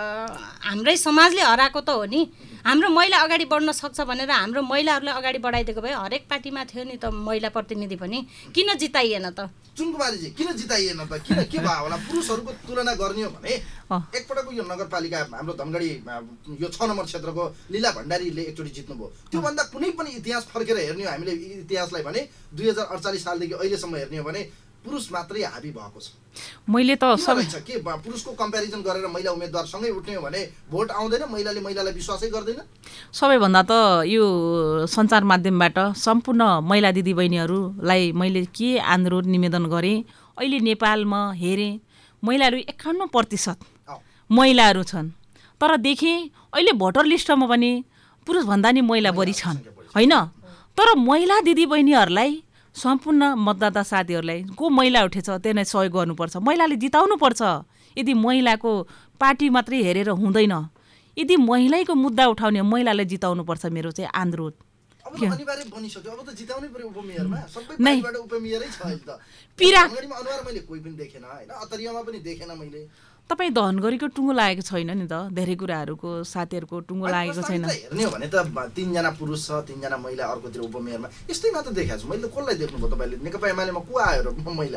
हाम्रै समाजले हराएको त हो नि। हाम्रो महिला अगाडि बढ्न सक्छ भनेर हाम्रो महिलाहरूलाई अगाडि बढाइदिएको भए हरेक पार्टीमा थियो नि त महिला प्रतिनिधि पनि, किन जिताइएन त? चुनकुमारीजी किन जिताइएन त? किन के भयो होला? पुरुषहरूको तुलना गर्ने हो भने एकपटकको यो नगरपालिका हाम्रो धनगढी यो छ नम्बर क्षेत्रको लीला भण्डारीले एकचोटि जित्नुभयो। त्योभन्दा कुनै पनि इतिहास फर्केर हेर्ने हो हामीले इतिहासलाई भने दुई हजार अडचालिस सालदेखि अहिलेसम्म हेर्ने हो भने पुरुष मात्रै हाबी भएको छ। मैले त सबै छ के पुरुषको कम्पेरिजन गरेर महिला उम्मेदवार सँगै उठ्ने हो भने भोट आउँदैन, महिलाले महिलालाई विश्वासै गर्दैन। सबैभन्दा त यो सञ्चार माध्यमबाट सम्पूर्ण महिला दिदीबहिनीहरूलाई मैले के अनुरोध निवेदन गरेँ, अहिले नेपालमा हेरेँ महिलाहरू एकाउन्न प्रतिशत महिलाहरू छन्, तर देखेँ अहिले भोटर लिस्टमा पनि पुरुषभन्दा नि महिला बढी छन् होइन। तर महिला दिदीबहिनीहरूलाई सम्पूर्ण मतदाता साथीहरूलाई को महिला उठेछ त्यसलाई सहयोग गर्नुपर्छ, महिलाले जिताउनु पर्छ। यदि महिलाको पार्टी मात्रै हेरेर हुँदैन, यदि महिलाको मुद्दा उठाउने महिलालाई जिताउनु पर्छ। मेरो चाहिँ अनुरोध अब त अनिवार्य बनिसक्यो, अब त जिताउनै पर्यो उपमेयरमा। सबै पार्टीबाट उपमेयरै छ अहिले त। पिरा अनुहार मैले कोही पनि देखेन हैन, अतरियामा पनि देखेन मैले। तपाईँ धनगढीको टुङ्गो लागेको छैन नि त, धेरै कुराहरूको साथीहरूको टुङ्गो लागेको छैन। हेर्ने हो भने त तीनजना पुरुष छ, तीनजना महिला अर्कोतिर उपमेयरमा, यस्तै मात्र देखाएको छु मैले। कसलाई देख्नुभयो तपाईँले? नेकपा एमालेमा को आयो र महिला?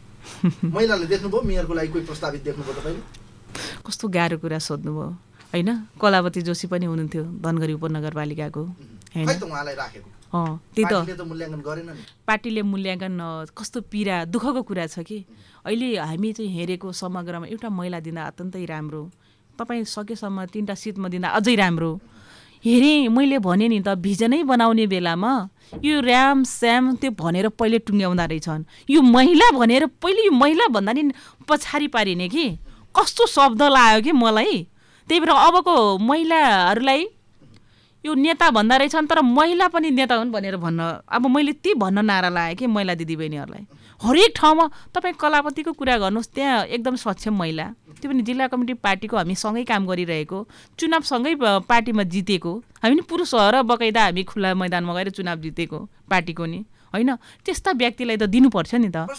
महिलाले देख्नुभयो मेयरको लागि कोही प्रस्तावित देख्नुभयो तपाईँले? कस्तो गाह्रो कुरा सोध्नुभयो होइन। कलावती जोशी पनि हुनुहुन्थ्यो धनगढी उपनगरपालिकाको हैन, उहाँलाई राखेको। अँ त्यही त मूल्याङ्कन गरेन नि पार्टीले। मूल्याङ्कन कस्तो पीडा दुःखको कुरा छ कि अहिले हामी चाहिँ हेरेको समग्रमा एउटा महिला दिँदा अत्यन्तै राम्रो, तपाईँ सकेसम्म तिनवटा सिटमा दिँदा अझै राम्रो। हेरेँ मैले भने नि त भिजनै बनाउने बेलामा यो ऱ्याम स्याम त्यो भनेर पहिले टुङ्ग्याउँदा रहेछन्। यो महिला भनेर पहिले यो महिला भन्दा नि पछाडि पारिने कि कस्तो शब्द लाग्यो कि मलाई। त्यही भएर अबको महिलाहरूलाई यो नेता भन्दा रहेछन् तर महिला पनि नेता हुन् भनेर भन्न अब मैले ती भन्न नारा लगाएँ कि महिला दिदीबहिनीहरूलाई। हरेक ठाउँमा तपाईँ कलावतीको कुरा गर्नुहोस्, त्यहाँ एकदम सक्षम महिला, त्यो पनि जिल्ला कमिटी पार्टीको हामी सँगै काम गरिरहेको, चुनाव सँगै पार्टीमा जितेको, हामी नि पुरुष हो र बकाइदा हामी खुल्ला मैदानमा गएर चुनाव जितेको पार्टीको नि होइन। त्यस्ता व्यक्तिलाई त दिनुपर्छ नि त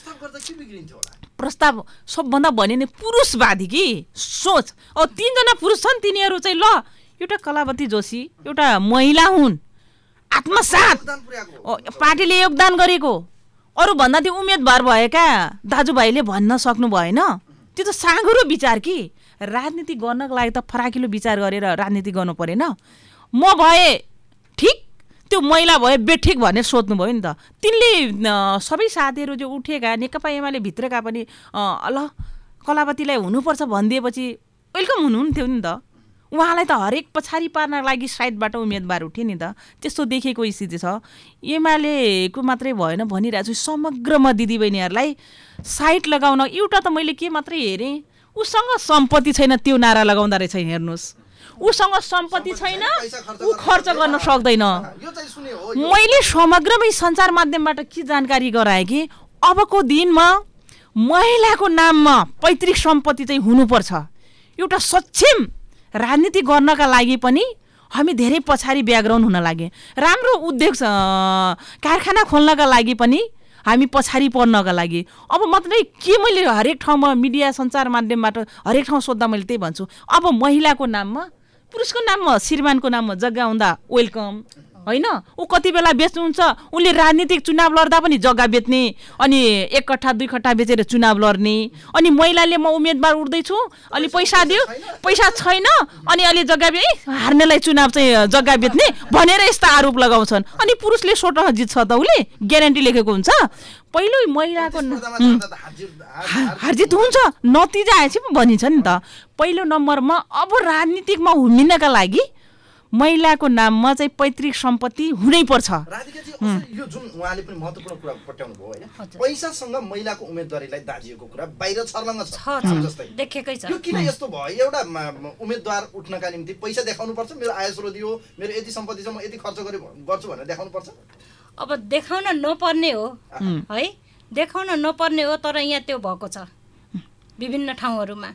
प्रस्ताव। सबभन्दा भन्यो नि पुरुषवादी कि सोच। अब तिनजना पुरुष छन्, तिनीहरू चाहिँ ल एउटा कलावती जोशी एउटा महिला हुन्, आत्मसात पार्टीले योगदान गरेको, अरूभन्दा त्यो उम्मेदवार भएका दाजुभाइले भन्न सक्नु भएन। त्यो त साँघुरो विचार कि राजनीति गर्नको लागि त फराकिलो विचार गरेर राजनीति गर्नु परेन। म भए ठिक, त्यो महिला भए बेठिक भनेर सोध्नु भयो नि त। तिनले सबै साथीहरू जो उठेका नेकपा एमाले भित्रका पनि ल कलावतीलाई हुनुपर्छ भनिदिएपछि वेलकम हुनुहुन्थ्यो नि त। उहाँलाई त हरेक पछाडि पार्नको लागि साइडबाट उम्मेदवार उठ्यो नि त। त्यस्तो देखेको स्थिति छ। एमालेको मात्रै भएन भनिरहेको छु, समग्रमा दिदीबहिनीहरूलाई साइड लगाउन एउटा त मैले के मात्रै हेरेँ, उसँग सम्पत्ति छैन त्यो नारा लगाउँदा रहेछ। हेर्नुहोस्, उसँग सम्पत्ति छैन, ऊ खर्च गर्न सक्दैन। मैले समग्रमै सञ्चार माध्यमबाट के जानकारी गराएँ कि अबको दिनमा महिलाको नाममा पैतृक सम्पत्ति चाहिँ हुनुपर्छ। एउटा सक्षम राजनीति गर्नका लागि पनि हामी धेरै पछाडि ब्याकग्राउन्ड हुन लागे। राम्रो उद्योग कारखाना खोल्नका लागि पनि हामी पछाडि पर्नका लागि। अब मात्रै के मैले हरेक ठाउँमा मिडिया सञ्चार माध्यमबाट हरेक ठाउँ सोद्धा मैले त्यही भन्छु, अब महिलाको नाममा पुरुषको नाममा श्रीमानको नाममा जग्गा हुँदा वेलकम होइन। ऊ कति बेला बेच्नुहुन्छ, उनले राजनीतिक चुनाव लड्दा पनि जग्गा बेच्ने, अनि एक कट्ठा दुई कट्ठा बेचेर चुनाव लड्ने, अनि महिलाले म उम्मेदवार उठ्दैछु अलि पैसा दियो, पैसा छैन अनि अलि जग्गा बे हार्नेलाई चुनाव चाहिँ जग्गा बेच्ने भनेर यस्ता आरोप लगाउँछन्। अनि पुरुषले सोटो जित्छ त, उसले ग्यारेन्टी लेखेको हुन्छ। पहिलो महिलाको हारजित हुन्छ, नतिजा आएपछि पो भनिन्छ नि त। पहिलो नम्बरमा अब राजनीतिकमा हुमिनका लागि महिलाको नाममा चाहिँ पैतृक सम्पत्ति हुनै पर्छ। यो जुन उहाँले पनि महत्त्वपूर्ण कुरा पट्याउनु भयो होइन, पैसासँग महिलाको उम्मेदवारीलाई दाजिएको कुरा बाहिर छर्लङ्ग छ जस्तै देखेकै छ। यो किन यस्तो भयो? एउटा उम्मेदवार उठ्नका निम्ति पैसा देखाउनु पर्छ, मेरो आय स्रोत यो, मेरो यति सम्पत्ति छ, म यति खर्च गरे गर्छु भनेर देखाउनु पर्छ। अब देखाउन नपर्ने हो है, देखाउन नपर्ने हो, तर यहाँ त्यो भएको छ विभिन्न ठाउँहरूमा।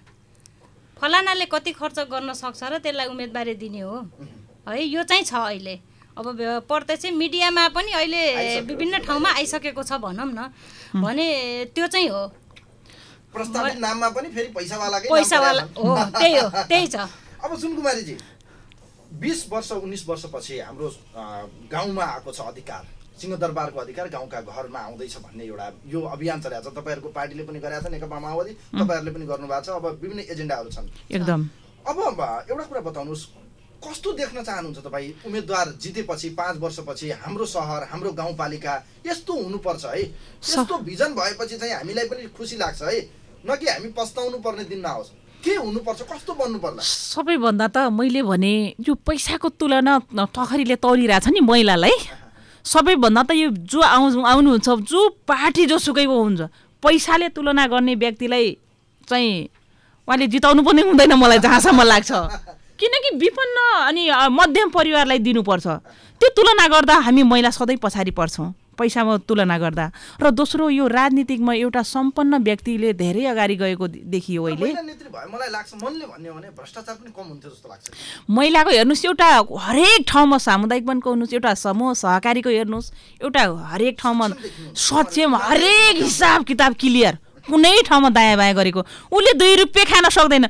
फलानाले कति खर्च गर्न सक्छ र त्यसलाई उम्मेदवारी दिने हो है, यो चाहिँ छ अहिले। अब प्रत्यक्ष मिडियामा पनि अहिले विभिन्न ठाउँमा आइसकेको छ भनौँ न भने त्यो चाहिँ हो। प्रस्तावित नाममा पनि फेरि पैसावालाकै पैसावाला हो, त्यही हो, त्यही छ। अब सुनकुमारीजी, बीस वर्ष उन्नीस वर्षपछि हाम्रो गाउँमा आएको छ अधिकार, सिंहदरबारको अधिकार गाउँका घरमा आउँदैछ भन्ने एउटा यो अभियान चलेको छ। तपाईँहरूको पार्टीले पनि गरेको छ, नेकपा माओवादी, तपाईँहरूले पनि गर्नुभएको छ। अब विभिन्न एजेन्डाहरू छन् एकदम। अब एउटा कुरा बताउनुहोस्, कस्तो देख्न चाहनुहुन्छ तपाईँ? उम्मेदवार जितेपछि पाँच वर्षपछि हाम्रो सहर, हाम्रो गाउँपालिका यस्तो हुनुपर्छ है, यस्तो भिजन भएपछि चाहिँ हामीलाई पनि खुसी लाग्छ है, न कि हामी पस्ताउनु पर्ने दिन नआओस्। के हुनुपर्छ, कस्तो बन्नु पर्ला? सबैभन्दा त मैले भने यो पैसाको तुलना टखरीले तौलिरहेछ नि महिलालाई। सबैभन्दा त यो जो आउ आउनुहुन्छ जो पार्टी जोसुकैको हुन्छ, पैसाले तुलना गर्ने व्यक्तिलाई चाहिँ उहाँले जिताउनु पनि हुँदैन मलाई जहाँसम्म लाग्छ। किनकि विपन्न अनि मध्यम परिवारलाई दिनुपर्छ। त्यो तुलना गर्दा हामी महिला सधैँ पछाडि पर्छौँ पैसामा तुलना गर्दा। र दोस्रो, यो राजनीतिकमा एउटा सम्पन्न व्यक्तिले धेरै अगाडि गएको देखियो अहिले। मलाई लाग्छ मनले भन्ने हो भने भ्रष्टाचार पनि कम हुन्थ्यो जस्तो लाग्छ। महिलाको हेर्नुहोस्, एउटा हरेक ठाउँमा सामुदायिक वनको हेर्नुहोस्, एउटा समूह सहकारीको हेर्नुहोस्, एउटा हरेक ठाउँमा सक्षम, हरेक हिसाब किताब क्लियर, कुनै ठाउँमा दायाँ बायाँ गरेको। उसले दुई रुपियाँ खान सक्दैन,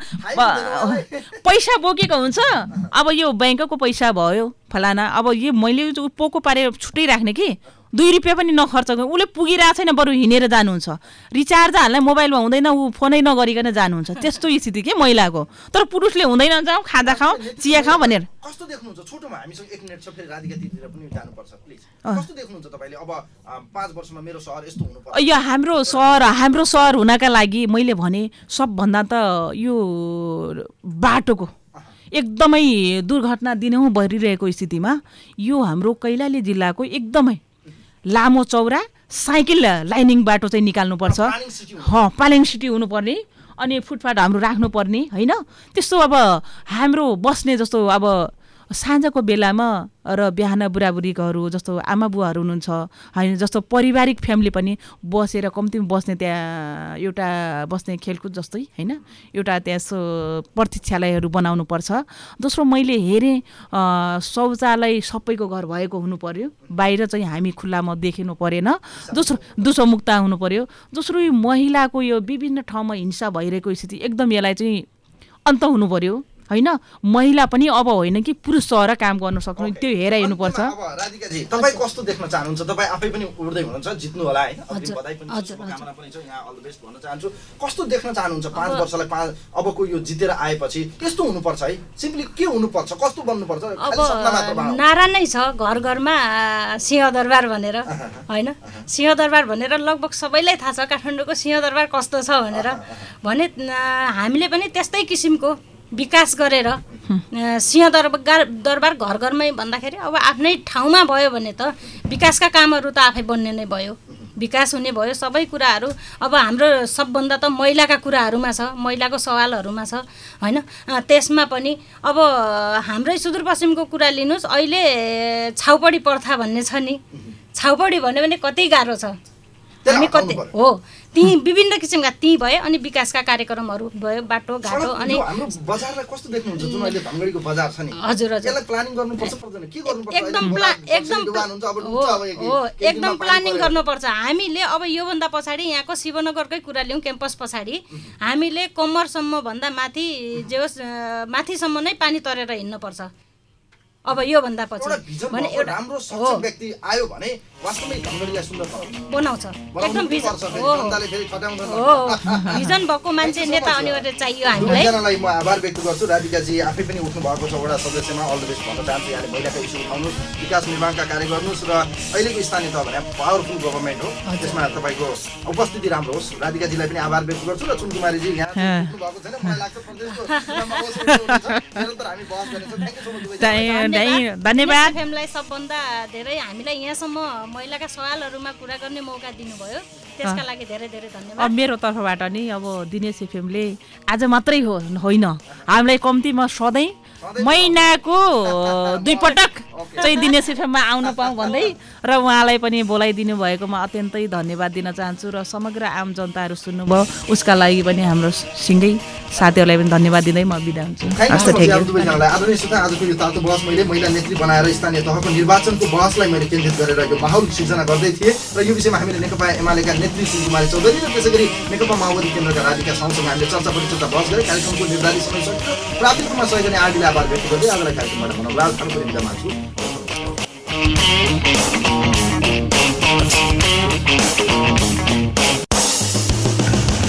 पैसा बोकेको हुन्छ। अब यो ब्याङ्कको पैसा भयो फलाना, अब यो मैले पोको पारेर छुट्टै राख्ने कि दुई रुपियाँ पनि नखर्च गर्नु, उसले पुगिरहेको छैन, बरु हिँडेर जानुहुन्छ। रिचार्ज हाल्न मोबाइलमा हुँदैन, ऊ फोनै नगरिकन जानुहुन्छ। त्यस्तो स्थिति के महिलाको। तर पुरुषले हुँदैन, जाउँ खाजा खाउँ चिया खाउँ भनेर। कस्तो देख्नुहुन्छ? छोटोमा हामीसँग एक मिनट छ, फेरि राधिका दिदीतिर पनि जानुपर्छ प्लिज। कस्तो देख्नुहुन्छ तपाईँले अब पाँच वर्षमा मेरो सहर यस्तो हुनुपर्छ? यो हाम्रो सहर हाम्रो सहर हुनका लागि मैले भने सबभन्दा त यो बाटोको एकदमै दुर्घटना दिनहुँ भइरहेको स्थितिमा यो हाम्रो कैलाली जिल्लाको एकदमै लामो चौरा साइकल लाइनिङ बाटो चाहिँ निकाल्नुपर्छ। अँ पालिङ सिटी हुनुपर्ने अनि फुटपाथ हाम्रो राख्नुपर्ने होइन। त्यस्तो अब हाम्रो बस्ने जस्तो अब साँझको बेलामा र बिहान बुढाबुढीहरू जस्तो आमा बुवाहरू हुनुहुन्छ होइन, जस्तो पारिवारिक फ्यामिली पनि बसेर कम्तीमा बस्ने त्यहाँ एउटा बस्ने खेलकुद जस्तै होइन, एउटा त्यहाँ प्रतीक्षालयहरू बनाउनु पर्छ। दोस्रो मैले हेरेँ शौचालय सबैको घर भएको हुनु पर्यो, बाहिर चाहिँ हामी खुल्लामा देखिनु परेन। दोस्रो दुःखमुक्त हुनु पर्यो। दोस्रो यो महिलाको यो विभिन्न ठाउँमा हिंसा भइरहेको स्थिति एकदम यसलाई चाहिँ अन्त हुनु पर्यो होइन। महिला पनि अब होइन कि पुरुष सह काम गर्न सक्नु, त्यो हेरेर हेर्नुपर्छ। अब राधिकाजी तपाईँ कस्तो देख्न चाहनुहुन्छ? तपाईँ आफै पनि उड्दै हुनुहुन्छ, जित्नु होला होइन, अग्रिम बधाई पनि छ, शुभकामना पनि छ, यहाँ अल द बेस्ट भन्न चाहन्छु। कस्तो देख्न चाहनुहुन्छ पाँच वर्षलाई पाँच अबको यो जितेर आएपछि यस्तो हुनुपर्छ है, सिम्पली के हुनुपर्छ, कस्तो बन्नुपर्छ? अब नारा नै छ घर घरमा सिंहदरबार भनेर होइन। सिंहदरबार भनेर लगभग सबैलाई थाहा छ काठमाडौँको सिंहदरबार कस्तो छ भनेर। भने हामीले पनि त्यस्तै किसिमको विकास गरेर सिंहदरबार दरबार घर घरमै भन्दाखेरि अब आफ्नै ठाउँमा भयो भने त विकासका कामहरू त आफै बन्ने नै भयो, विकास हुने भयो। सबै कुराहरू अब हाम्रो सबभन्दा त महिलाका कुराहरूमा छ, महिलाको सवालहरूमा छ होइन। त्यसमा पनि अब हाम्रै सुदूरपश्चिमको कुरा लिनुहोस्, अहिले छाउपडी प्रथा भन्ने छ नि, छाउपडी भन्यो भने कति गाह्रो छ। हामी कति हो त्यही विभिन्न किसिमका त्यही भयो अनि विकासका कार्यक्रमहरू भयो, बाटो घाटो। अनि हाम्रो बजारलाई कस्तो देख्नुहुन्छ जुन अहिले धनगढीको बजार छ नि? हजुर हजुर यसलाई प्लानिङ गर्नुपर्छ पर्दैन? के गर्नुपर्छ? एकदम एकदम हो एकदम प्लानिङ गर्नुपर्छ। हामीले अब योभन्दा पछाडि यहाँको शिवनगरकै कुरा लिउँ, क्याम्पस पछाडि हामीले कम्मरसम्म भन्दा माथि जे होस् माथिसम्म नै पानी तरेर हिँड्नुपर्छ। अब योभन्दा पछि भने एउटा राम्रो सक्षम व्यक्ति आयो भने वास्तवमै धनगढीलाई सुन्दर बनाउँछ। एकदम भिजन हो, भिजन भएको मान्छे नेता अनिवार्य चाहियो हामीलाई। एकजनालाई म आभार व्यक्त गर्छु। राधिकाजी आफै पनि उठ्नु भएको छ वडा सदस्यमा, अल द बेस्ट भन्न चाहन्छु। यहाँले महिलाको इस्यु उठाउनुहोस्, विकास निर्माणका कार्य गर्नुहोस् र अहिलेको स्थानीय तह भने पावरफुल गभर्मेन्ट हो, त्यसमा तपाईँको उपस्थिति राम्रो होस्। राधिकाजीलाई पनि आभार व्यक्त गर्छु र चुनकुमारीजी यहाँ उठ्नु भएको छैन, मलाई लाग्छ प्रदेशको निरन्तर हामी बहस गर्नेछौँ। थ्याङ्क यू सो मच दुवैजना। धन्यवाद। एफएमलाई सबभन्दा धेरै हामीलाई यहाँसम्म महिलाका सवालहरूमा कुरा गर्ने मौका दिनुभयो, त्यसका लागि धेरै धेरै धन्यवाद। अब मेरो तर्फबाट नि अब दिनेश एफएमले आज मात्रै हो होइन, हामीलाई कम्तीमा सधैँ महिनाको दुई पटक चाहिँ दिनेश एफएममा आउन पाऊँ भन्दै र उहाँलाई पनि बोलाइदिनु भएकोमा अत्यन्तै धन्यवाद दिन चाहन्छु र समग्र आम जनताहरू सुन्नुभयो उसका लागि पनि हाम्रो सँगै साथीहरूलाई पनि धन्यवाद दिँदै म बिदा हुन्छु। हस् त थ्याङ्क यू। आदरणीय श्रोता, आजको यो तातो बहस मैले महिला नेत्री बनाएर स्थानीय तहको निर्वाचनको बहसलाई मैले केन्द्रित गरेर यो माहौल सिर्जना गर्दै थिएँ र यो विषयमा हामीले नेकपा एमालेका नेत्री सुकुमारी चौधरी र त्यसै गरी नेकपा माओवादी केन्द्रका राधिका साउसँग हामीले चर्चा परिचर्चा बहस गरे। कार्यक्रमको निर्धारित समय सकियो। प्राप्तिक रूपमा सहयोग गर्ने आरडीलाई आभार व्यक्त गर्दै आजलाई कार्यक्रमबाट मनोबल खानको बिदा माग्छु।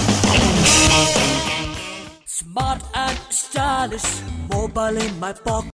Smart and stylish, mobile in my pocket.